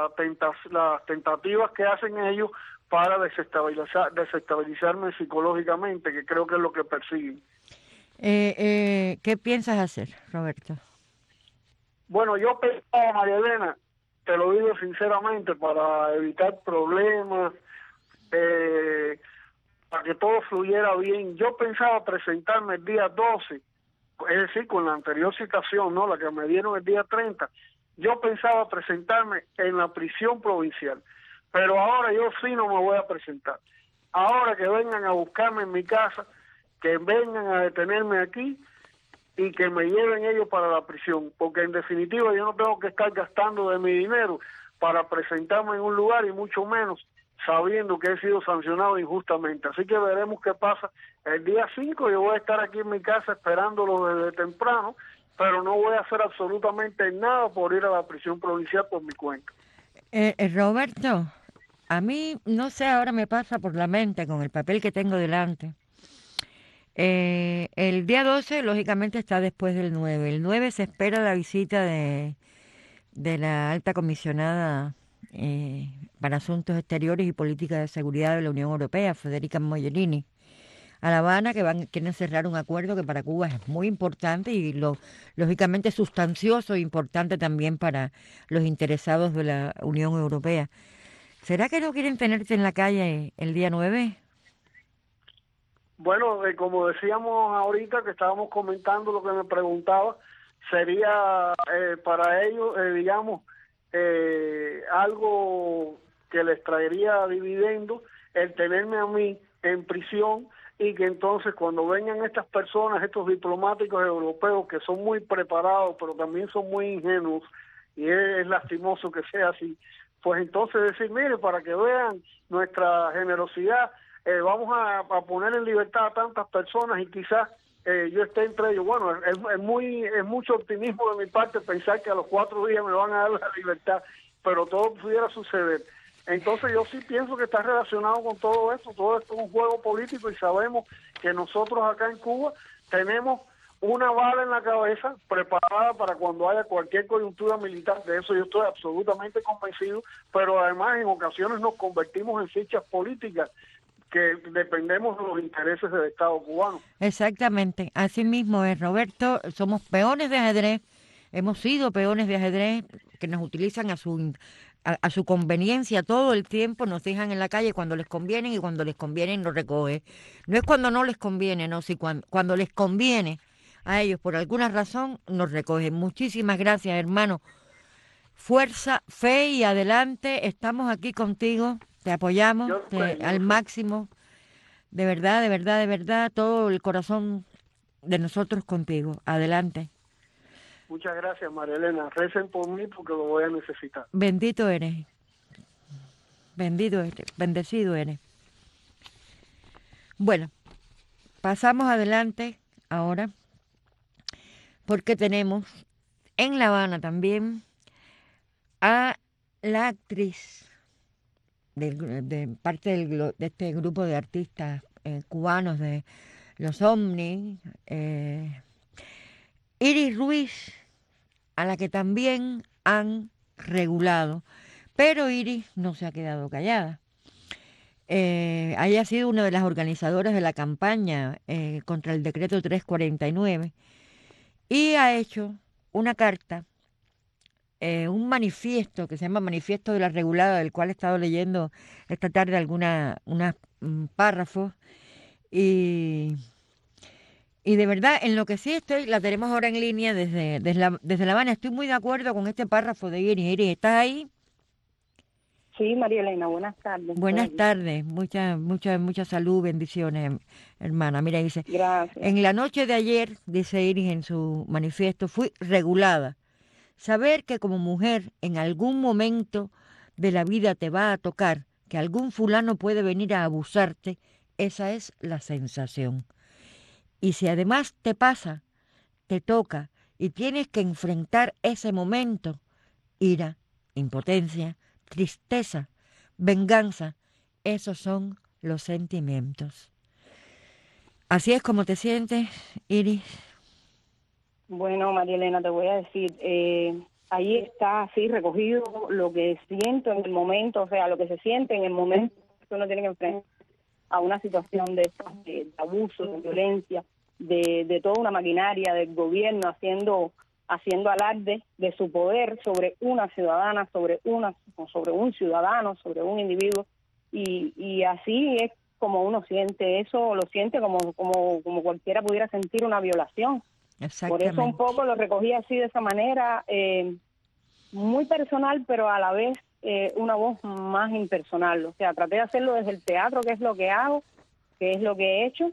tentativas que hacen ellos para desestabilizarme psicológicamente, que creo que es lo que persiguen. ¿Qué piensas hacer, Roberto? Bueno, yo pensaba, María Elena, te lo digo sinceramente, para evitar problemas, para que todo fluyera bien, yo pensaba presentarme el día 12, es decir, con la anterior citación, ¿no?, la que me dieron el día 30, yo pensaba presentarme en la prisión provincial, pero ahora yo sí no me voy a presentar. Ahora que vengan a buscarme en mi casa, que vengan a detenerme aquí y que me lleven ellos para la prisión, porque en definitiva yo no tengo que estar gastando de mi dinero para presentarme en un lugar y mucho menos sabiendo que he sido sancionado injustamente. Así que veremos qué pasa el día 5. Yo voy a estar aquí en mi casa esperándolo desde temprano, pero no voy a hacer absolutamente nada por ir a la prisión provincial por mi cuenta. Roberto, a mí, no sé, ahora me pasa por la mente con el papel que tengo delante. El día 12, lógicamente, está después del 9. El 9 se espera la visita de la alta comisionada para Asuntos Exteriores y Política de Seguridad de la Unión Europea, Federica Mogherini, a La Habana, que quieren cerrar un acuerdo que para Cuba es muy importante y lógicamente sustancioso e importante también para los interesados de la Unión Europea. ¿Será que no quieren tenerte en la calle el día 9? Bueno, como decíamos ahorita, que estábamos comentando lo que me preguntaba, sería para ellos, digamos, algo que les traería dividendos el tenerme a mí en prisión, y que entonces cuando vengan estas personas, estos diplomáticos europeos que son muy preparados pero también son muy ingenuos, y es lastimoso que sea así, pues entonces decir, mire, para que vean nuestra generosidad, vamos a poner en libertad a tantas personas y quizás yo esté entre ellos. Bueno, es mucho optimismo de mi parte pensar que a los 4 días me van a dar la libertad, pero todo pudiera suceder. Entonces yo sí pienso que está relacionado con todo esto. Todo esto es un juego político y sabemos que nosotros acá en Cuba tenemos una bala en la cabeza preparada para cuando haya cualquier coyuntura militar. De eso yo estoy absolutamente convencido, pero además en ocasiones nos convertimos en fichas políticas que dependemos de los intereses del Estado cubano. Exactamente, así mismo es, Roberto. Somos peones de ajedrez, hemos sido peones de ajedrez que nos utilizan a su conveniencia todo el tiempo, nos dejan en la calle cuando les conviene y cuando les conviene nos recoge. No es cuando no les conviene, no, si cuando les conviene a ellos por alguna razón nos recogen. Muchísimas gracias, hermano. Fuerza, fe y adelante. Estamos aquí contigo, te apoyamos al máximo. De verdad, de verdad, de verdad, todo el corazón de nosotros contigo. Adelante. Muchas gracias, María Elena. Recen por mí porque lo voy a necesitar. Bendito eres. Bendito eres. Bendecido eres. Bueno, pasamos adelante ahora porque tenemos en La Habana también a la actriz de parte de este grupo de artistas cubanos de los Omni, Iris Ruiz, a la que también han regulado, pero Iris no se ha quedado callada. Ella ha sido una de las organizadoras de la campaña contra el decreto 349 y ha hecho una carta, un manifiesto que se llama Manifiesto de la Regulada, del cual he estado leyendo esta tarde unos párrafos y de verdad, en lo que sí la tenemos ahora en línea desde La Habana. Estoy muy de acuerdo con este párrafo de Iris. Iris, ¿estás ahí? Sí, María Elena, buenas tardes. Buenas tardes, mucha salud, bendiciones, hermana. Mira, dice, gracias. En la noche de ayer, dice Iris en su manifiesto, fui regulada. Saber que como mujer en algún momento de la vida te va a tocar, que algún fulano puede venir a abusarte, esa es la sensación. Y si además te pasa, te toca y tienes que enfrentar ese momento, ira, impotencia, tristeza, venganza, esos son los sentimientos. ¿Así es como te sientes, Iris? Bueno, María Elena, te voy a decir, ahí está así recogido lo que siento en el momento, o sea, lo que se siente en el momento que uno tiene que enfrentar a una situación de abuso, de violencia, de toda una maquinaria del gobierno haciendo alarde de su poder sobre una ciudadana, sobre un ciudadano, sobre un individuo, y así es como uno siente eso, lo siente como cualquiera pudiera sentir una violación. Por eso un poco lo recogí así de esa manera, muy personal, pero a la vez una voz más impersonal. O sea, traté de hacerlo desde el teatro, que es lo que hago, que es lo que he hecho,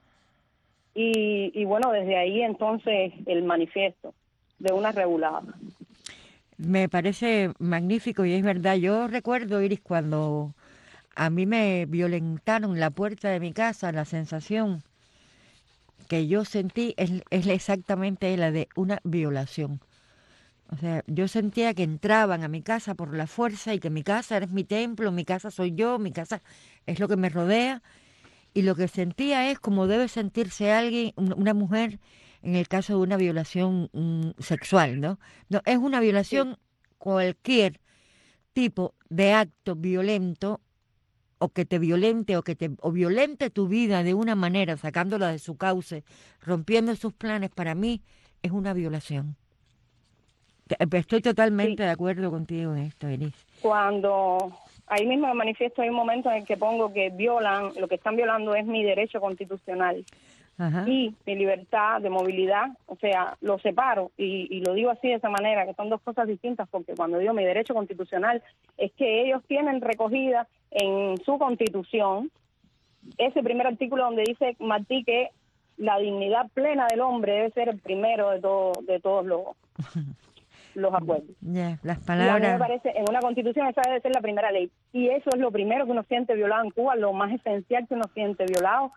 y bueno, desde ahí entonces el manifiesto de una regulada. Me parece magnífico y es verdad. Yo recuerdo, Iris, cuando a mí me violentaron en la puerta de mi casa, la sensación que yo sentí es exactamente la de una violación. O sea, yo sentía que entraban a mi casa por la fuerza y que mi casa es mi templo, mi casa soy yo, mi casa es lo que me rodea. Y lo que sentía es como debe sentirse alguien, una mujer, en el caso de una violación sexual, ¿no? No, es una violación, cualquier tipo de acto violento, o que te violente, o violente tu vida de una manera, sacándola de su cauce, rompiendo sus planes, para mí es una violación. Estoy totalmente de acuerdo contigo en esto, Iris. Cuando ahí mismo en el manifiesto hay un momento en el que pongo que lo que están violando es mi derecho constitucional. Ajá. Y mi libertad de movilidad, o sea, lo separo y lo digo así de esa manera, que son dos cosas distintas, porque cuando digo mi derecho constitucional es que ellos tienen recogida en su constitución ese primer artículo donde dice Martí que la dignidad plena del hombre debe ser el primero de todos los acuerdos. Las palabras. Y a mí me parece, en una constitución esa debe ser la primera ley, y eso es lo primero que uno siente violado en Cuba, lo más esencial que uno siente violado.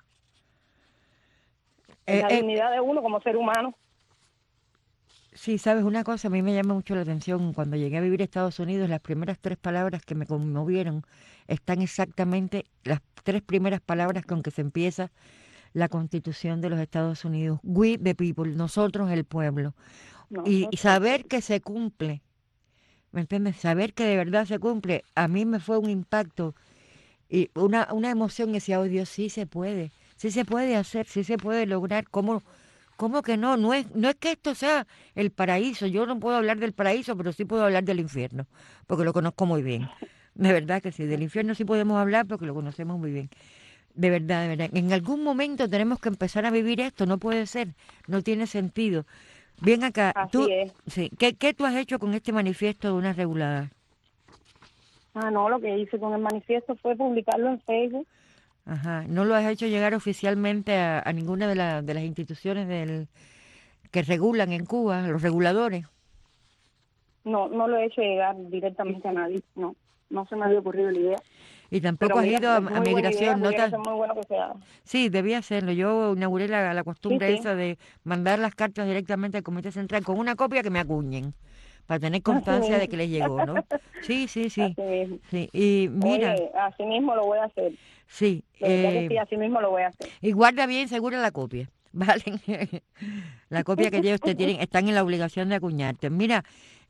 La dignidad de uno como ser humano. Sí, sabes una cosa, a mí me llama mucho la atención. Cuando llegué a vivir a Estados Unidos, las primeras 3 palabras que me conmovieron están exactamente las 3 primeras palabras con que se empieza la Constitución de los Estados Unidos. We the people, nosotros el pueblo. Y saber que se cumple, ¿me entiendes? Saber que de verdad se cumple, a mí me fue un impacto Y una emoción, decía, oh Dios, sí se puede hacer, sí se puede lograr. ¿Cómo que no? No es que esto sea el paraíso. Yo no puedo hablar del paraíso, pero sí puedo hablar del infierno, porque lo conozco muy bien. De verdad que sí, del infierno sí podemos hablar porque lo conocemos muy bien. De verdad, de verdad. En algún momento tenemos que empezar a vivir esto, no puede ser, no tiene sentido. Bien acá, Así es. Sí, ¿qué tú has hecho con este manifiesto de una regulada? No, lo que hice con el manifiesto fue publicarlo en Facebook. Ajá, ¿no lo has hecho llegar oficialmente a ninguna de las instituciones que regulan en Cuba, los reguladores? No lo he hecho llegar directamente a nadie, no se me había ocurrido la idea. Y tampoco has ido a migración, ¿no? Es muy bueno que se haga. Sí, debía hacerlo. Yo inauguré la costumbre esa de mandar las cartas directamente al Comité Central con una copia que me acuñen, para tener constancia de que les llegó, ¿no? Sí. Así mismo. Sí. Y mira... Oye, así mismo lo voy a hacer. Sí. Sí, así mismo lo voy a hacer. Y guarda bien segura la copia, ¿vale? La copia que ellos te tienen, están en la obligación de acuñarte. Mira,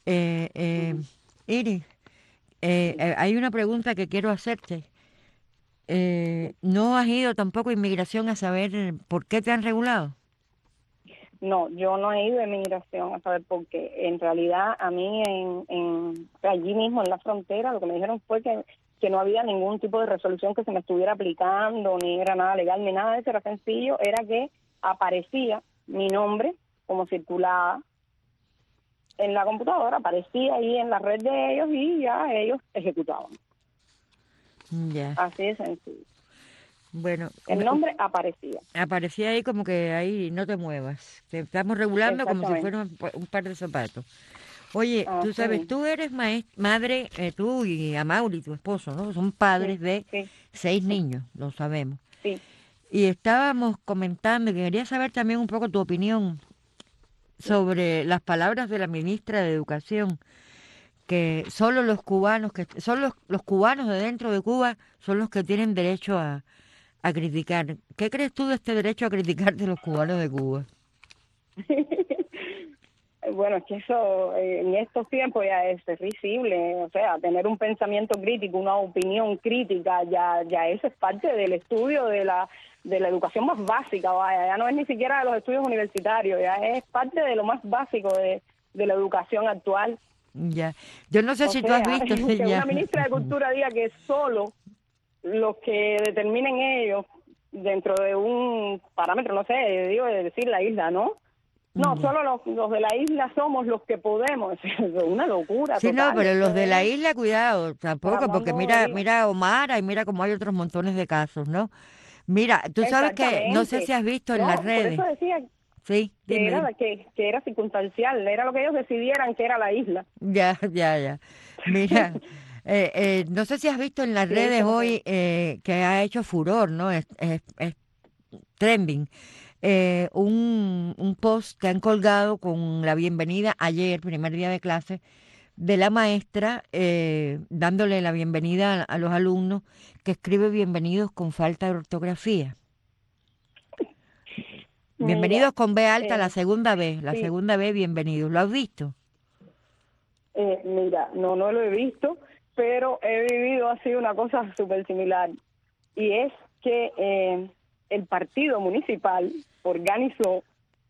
Iris, hay una pregunta que quiero hacerte. ¿No has ido tampoco a inmigración a saber por qué te han regulado? No, yo no he ido a inmigración a saber por qué. En realidad, a mí allí mismo en la frontera lo que me dijeron fue que no había ningún tipo de resolución que se me estuviera aplicando, ni era nada legal, ni nada de eso. Era sencillo, era que aparecía mi nombre como circulada en la computadora, aparecía ahí en la red de ellos y ya ellos ejecutaban. Ya. Así de sencillo. Bueno, el nombre aparecía. Aparecía ahí como que ahí no te muevas. Te estamos regulando como si fuera un par de zapatos. Oye, tú sabes, tú eres madre, tú y Amaury, tu esposo, ¿no? Son padres de 6 niños, lo sabemos. Sí. Y estábamos comentando, que quería saber también un poco tu opinión sobre las palabras de la ministra de Educación, que solo los cubanos, los cubanos de dentro de Cuba son los que tienen derecho a criticar. ¿Qué crees tú de este derecho a criticar de los cubanos de Cuba? Bueno, es que eso en estos tiempos ya es risible, o sea, tener un pensamiento crítico, una opinión crítica, ya eso es parte del estudio de la educación más básica, vaya, ya no es ni siquiera de los estudios universitarios, ya es parte de lo más básico de la educación actual. Ya, yo no sé si tú has visto que una ministra de Cultura diga que solo los que determinen ellos dentro de un parámetro, no sé, digo de decir la isla, ¿no? No, solo los de la isla somos los que podemos. Es una locura. Sí, total. No, pero los de la isla, cuidado, tampoco, porque mira Omar, y mira como hay otros montones de casos, ¿no? Mira, tú sabes que, no sé si has visto en las redes. Por eso decía sí, que era circunstancial, era lo que ellos decidieran que era la isla. Ya. Mira, no sé si has visto en las redes hoy que ha hecho furor, ¿no? Es trending. Un post que han colgado con la bienvenida ayer, primer día de clase, de la maestra dándole la bienvenida a los alumnos, que escribe bienvenidos con falta de ortografía. Bienvenidos con B alta, la segunda B, bienvenidos. ¿Lo has visto? Mira, no lo he visto, pero he vivido así una cosa súper similar, y es que el partido municipal organizó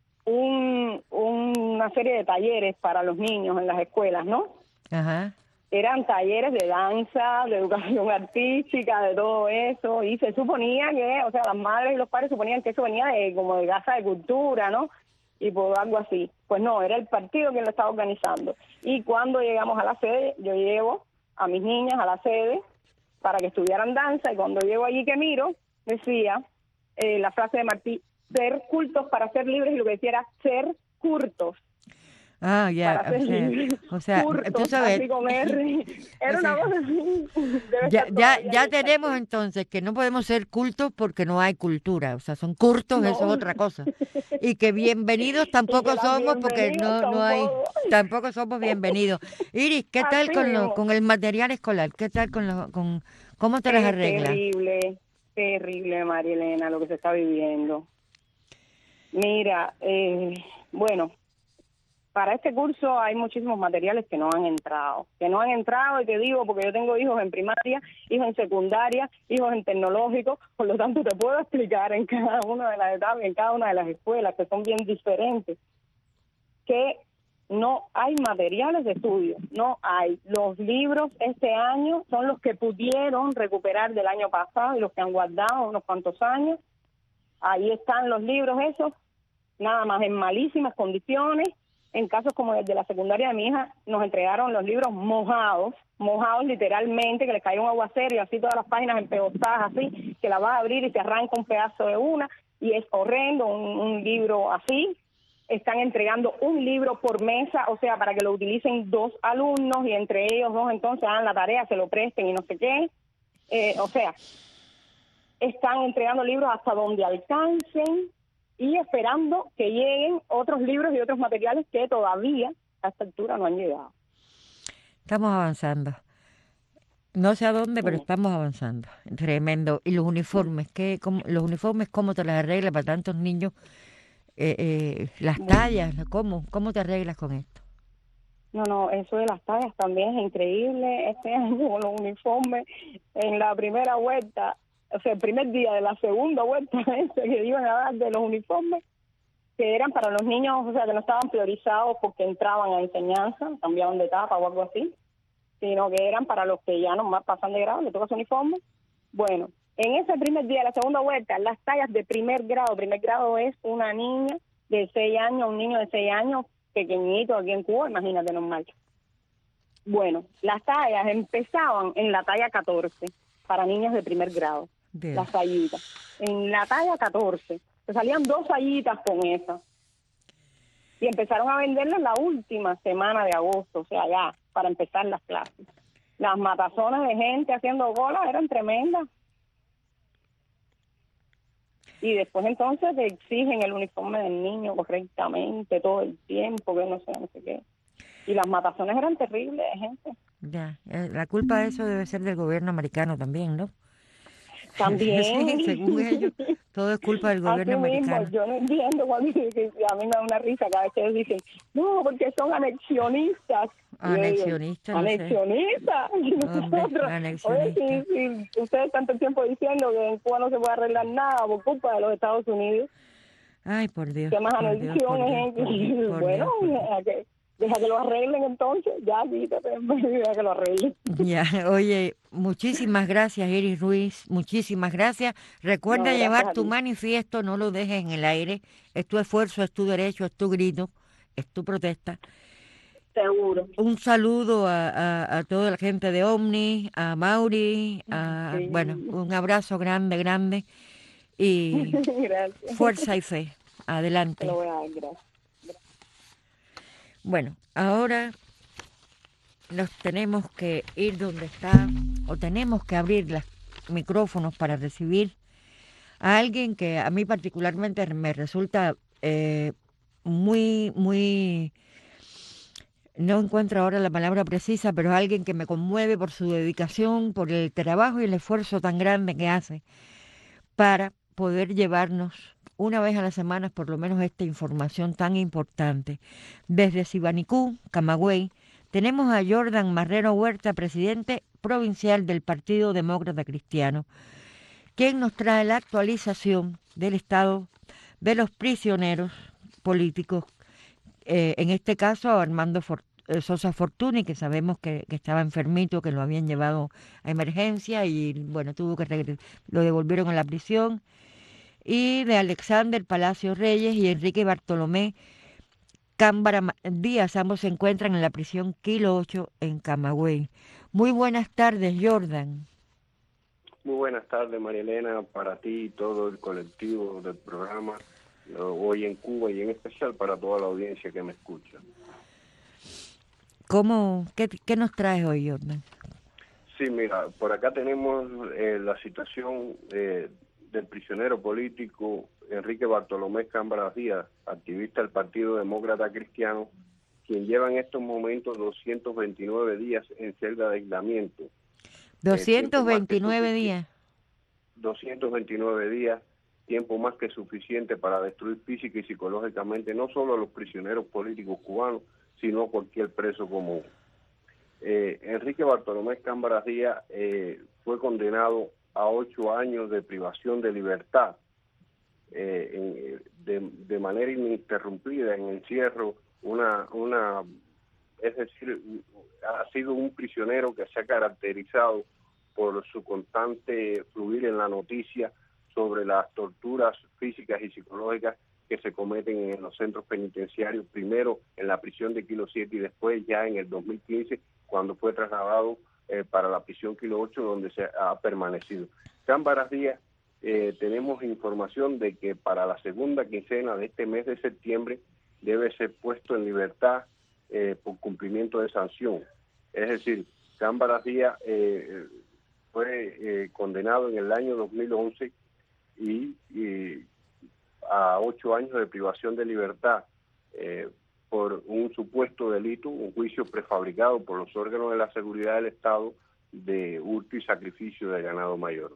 una serie de talleres para los niños en las escuelas, ¿no? Ajá. Eran talleres de danza, de educación artística, de todo eso, y se suponía que, o sea, las madres y los padres suponían que eso venía como de Casa de Cultura, ¿no? Y por algo así. Pues no, era el partido quien lo estaba organizando. Y cuando llegamos a la sede, yo llevo a mis niñas a la sede para que estudiaran danza, y cuando llego allí que miro, decía la frase de Martí, ser cultos para ser libres, y lo que decía era ser curtos. Ah, ya, o sea, curtos, tú sabes, así con R. Era una cosa así. Ya tenemos entonces que no podemos ser cultos porque no hay cultura, o sea, son curtos, eso es otra cosa. Y que bienvenidos tampoco somos porque no hay, tampoco somos bienvenidos. Iris, ¿qué tal con el material escolar? ¿Qué tal con cómo te las arreglas? Terrible, María Elena, lo que se está viviendo. Mira, bueno, para este curso hay muchísimos materiales que no han entrado, y te digo porque yo tengo hijos en primaria, hijos en secundaria, hijos en tecnológico, por lo tanto te puedo explicar en cada una de las etapas, en cada una de las escuelas que son bien diferentes, que no hay materiales de estudio, no hay. Los libros este año son los que pudieron recuperar del año pasado y los que han guardado unos cuantos años. Ahí están los libros esos, nada más en malísimas condiciones. En casos como el de la secundaria de mi hija, nos entregaron los libros mojados literalmente, que les cayó un aguacero y así todas las páginas empegostadas así, que la vas a abrir y te arranca un pedazo de una, y es horrendo un libro así. Están entregando un libro por mesa, o sea, para que lo utilicen 2 alumnos y entre ellos 2 entonces hagan la tarea, se lo presten y no sé qué. O sea, están entregando libros hasta donde alcancen y esperando que lleguen otros libros y otros materiales que todavía a esta altura no han llegado. Estamos avanzando. No sé a dónde, pero estamos avanzando. Tremendo. ¿Y los uniformes? ¿Cómo te las arreglas para tantos niños? Las tallas, ¿cómo te arreglas con esto? No, eso de las tallas también es increíble. Este año con los uniformes, en la primera vuelta, o sea, el primer día de la segunda vuelta que iban a dar de los uniformes, que eran para los niños, o sea, que no estaban priorizados porque entraban a enseñanza, cambiaban de etapa o algo así, sino que eran para los que ya nomás pasan de grado, le toca su uniforme. Bueno, en ese primer día de la segunda vuelta, las tallas de primer grado es una niña de 6 años, un niño de 6 años, pequeñito aquí en Cuba, imagínate normal. Bueno, las tallas empezaban en la talla 14, para niños de primer grado, las tallitas. En la talla 14, se salían 2 tallitas con esa. Y empezaron a venderlas la última semana de agosto, o sea, ya, para empezar las clases. Las matazones de gente haciendo cola eran tremendas. Y después entonces te exigen el uniforme del niño correctamente todo el tiempo, que no sé qué. Y las matazones eran terribles de gente. Ya, la culpa de eso debe ser del gobierno americano también, ¿no? También. Sí, según ellos, todo es culpa del gobierno americano. Mismo, yo no entiendo cuando a mí me da una risa cada vez que ellos dicen, no, porque son anexionistas. Anexionistas, no anexionistas. Oye, si ustedes tanto tiempo diciendo que en Cuba no se puede arreglar nada por culpa de los Estados Unidos. Ay, por Dios. ¿Qué más anexiones? Bueno, deja que lo arreglen entonces, ya quítate, deja que lo arreglen. Ya, oye, muchísimas gracias Iris Ruiz, muchísimas gracias. Recuerda llevar tu manifiesto, no lo dejes en el aire, es tu esfuerzo, es tu derecho, es tu grito, es tu protesta. Seguro. Un saludo a toda la gente de Omni, a Mauri, bueno, un abrazo grande y gracias. Fuerza y fe. Adelante. Te lo voy a dar, gracias. Bueno, ahora nos tenemos que ir donde está, o tenemos que abrir los micrófonos para recibir a alguien que a mí particularmente me resulta muy, no encuentro ahora la palabra precisa, pero alguien que me conmueve por su dedicación, por el trabajo y el esfuerzo tan grande que hace para poder llevarnos una vez a la semana por lo menos esta información tan importante. Desde Sibanicú, Camagüey, tenemos a Jordan Marrero Huerta, presidente provincial del Partido Demócrata Cristiano, quien nos trae la actualización del estado de los prisioneros políticos, en este caso a Armando Sosa Fortuny, que sabemos que estaba enfermito, que lo habían llevado a emergencia y bueno, tuvo que regresar, lo devolvieron a la prisión, y de Alexander Palacio Reyes y Enrique Bartolomé Cámbara Díaz, ambos se encuentran en la prisión Kilo 8 en Camagüey. Muy buenas tardes, Jordan. Muy buenas tardes, María Elena, para ti y todo el colectivo del programa hoy en Cuba y en especial para toda la audiencia que me escucha. ¿Qué nos traes hoy, Jordan? Sí, mira, por acá tenemos la situación del prisionero político Enrique Bartolomé Cámbara Díaz, activista del Partido Demócrata Cristiano, quien lleva en estos momentos 229 días en celda de aislamiento. 229 días. 229 días tiempo más que suficiente para destruir física y psicológicamente no solo a los prisioneros políticos cubanos, sino a cualquier preso común. Enrique Bartolomé Cámara Díaz fue condenado a 8 años de privación de libertad, de manera ininterrumpida, en encierro, es decir, ha sido un prisionero que se ha caracterizado por su constante fluir en la noticia sobre las torturas físicas y psicológicas que se cometen en los centros penitenciarios, primero en la prisión de Kilo 7 y después ya en el 2015, cuando fue trasladado para la prisión Kilo 8, donde se ha permanecido. Cámara Díaz, tenemos información de que para la segunda quincena de este mes de septiembre debe ser puesto en libertad por cumplimiento de sanción. Es decir, Cámara Díaz fue condenado en el año 2011 y a 8 años de privación de libertad por un supuesto delito, un juicio prefabricado por los órganos de la seguridad del Estado de hurto y sacrificio de ganado mayor.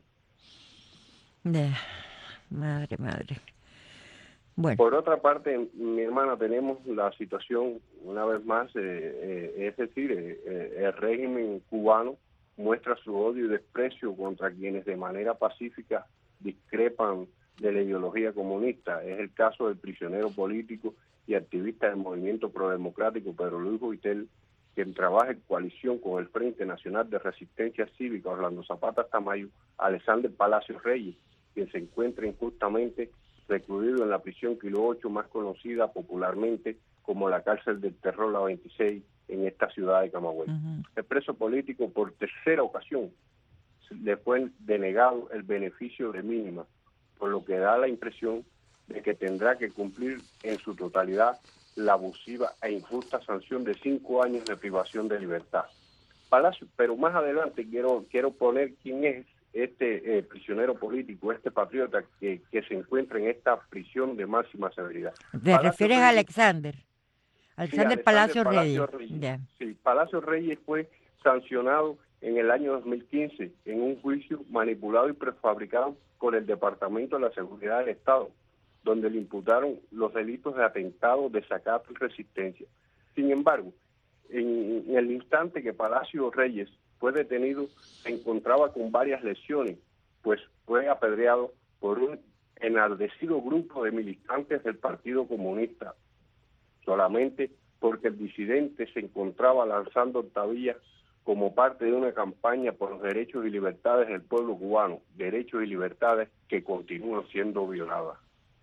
Madre. Bueno. Por otra parte, mi hermana, tenemos la situación, una vez más, es decir, el régimen cubano muestra su odio y desprecio contra quienes de manera pacífica discrepan de la ideología comunista. Es el caso del prisionero político y activista del movimiento prodemocrático Pedro Luis Boitel, quien trabaja en coalición con el Frente Nacional de Resistencia Cívica Orlando Zapata Tamayo, Alexander Palacios Reyes, quien se encuentra injustamente recluido en la prisión Kilo 8, más conocida popularmente como la cárcel del terror La 26, en esta ciudad de Camagüey. El preso político, por tercera ocasión, le fue denegado el beneficio de mínima, por lo que da la impresión de que tendrá que cumplir en su totalidad la abusiva e injusta sanción de 5 años de privación de libertad. Palacio, pero más adelante quiero poner quién es este prisionero político, este patriota que se encuentra en esta prisión de máxima severidad. ¿Te refieres a Alexander? Alexander Palacios Reyes. Yeah. Sí, Palacios Reyes fue sancionado en el año 2015 en un juicio manipulado y prefabricado por el Departamento de la Seguridad del Estado, donde le imputaron los delitos de atentado, desacato y resistencia. Sin embargo, en el instante que Palacios Reyes fue detenido, se encontraba con varias lesiones, pues fue apedreado por un enardecido grupo de militantes del Partido Comunista, solamente porque el disidente se encontraba lanzando tablillas como parte de una campaña por los derechos y libertades del pueblo cubano, derechos y libertades que continúan siendo violadas.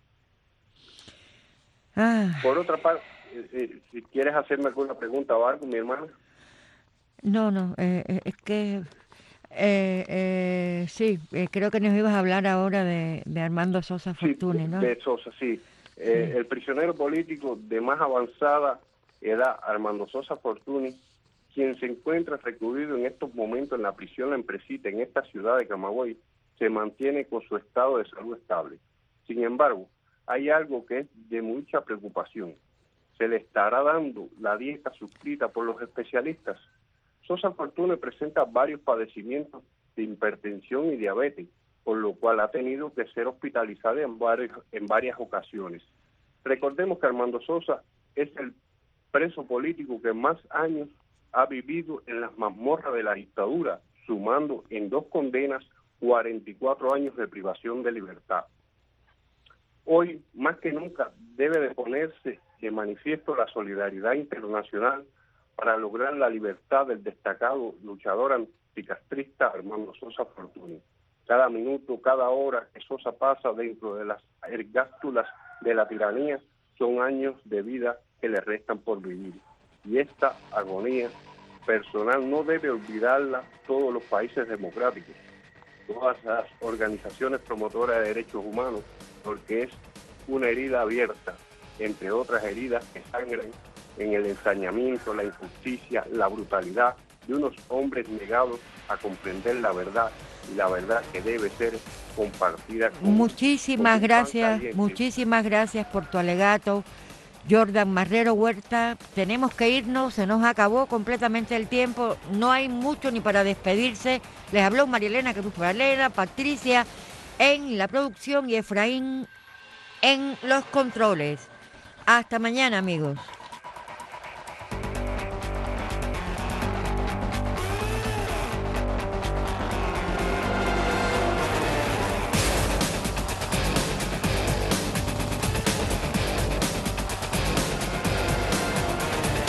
Por otra parte, si quieres hacerme alguna pregunta o algo, mi hermana. No, es que sí, creo que nos ibas a hablar ahora de Armando Sosa Fortuny, ¿no? De Sosa, sí. El prisionero político de más avanzada edad, Armando Sosa Fortuny, quien se encuentra recluido en estos momentos en la prisión La Empresita, en esta ciudad de Camagüey, se mantiene con su estado de salud estable. Sin embargo, hay algo que es de mucha preocupación. ¿Se le estará dando la dieta suscrita por los especialistas? Sosa Fortuny presenta varios padecimientos de hipertensión y diabetes, por lo cual ha tenido que ser hospitalizado en varias ocasiones. Recordemos que Armando Sosa es el preso político que más años ha vivido en las mazmorras de la dictadura, sumando en 2 condenas 44 años de privación de libertad. Hoy, más que nunca, debe de ponerse de manifiesto la solidaridad internacional para lograr la libertad del destacado luchador anticastrista Armando Sosa Fortuny. Cada minuto, cada hora que Sosa pasa dentro de las ergástulas de la tiranía son años de vida que le restan por vivir. Y esta agonía personal no debe olvidarla todos los países democráticos, todas las organizaciones promotoras de derechos humanos, porque es una herida abierta, entre otras heridas que sangran en el ensañamiento, la injusticia, la brutalidad de unos hombres negados a comprender la verdad, y la verdad que debe ser compartida con muchísimas gracias por tu alegato, Jordan Marrero Huerta. Tenemos que irnos, se nos acabó completamente el tiempo, no hay mucho ni para despedirse. Les habló María Elena Cruz Varela, Patricia, en la producción y Efraín en los controles. Hasta mañana, amigos.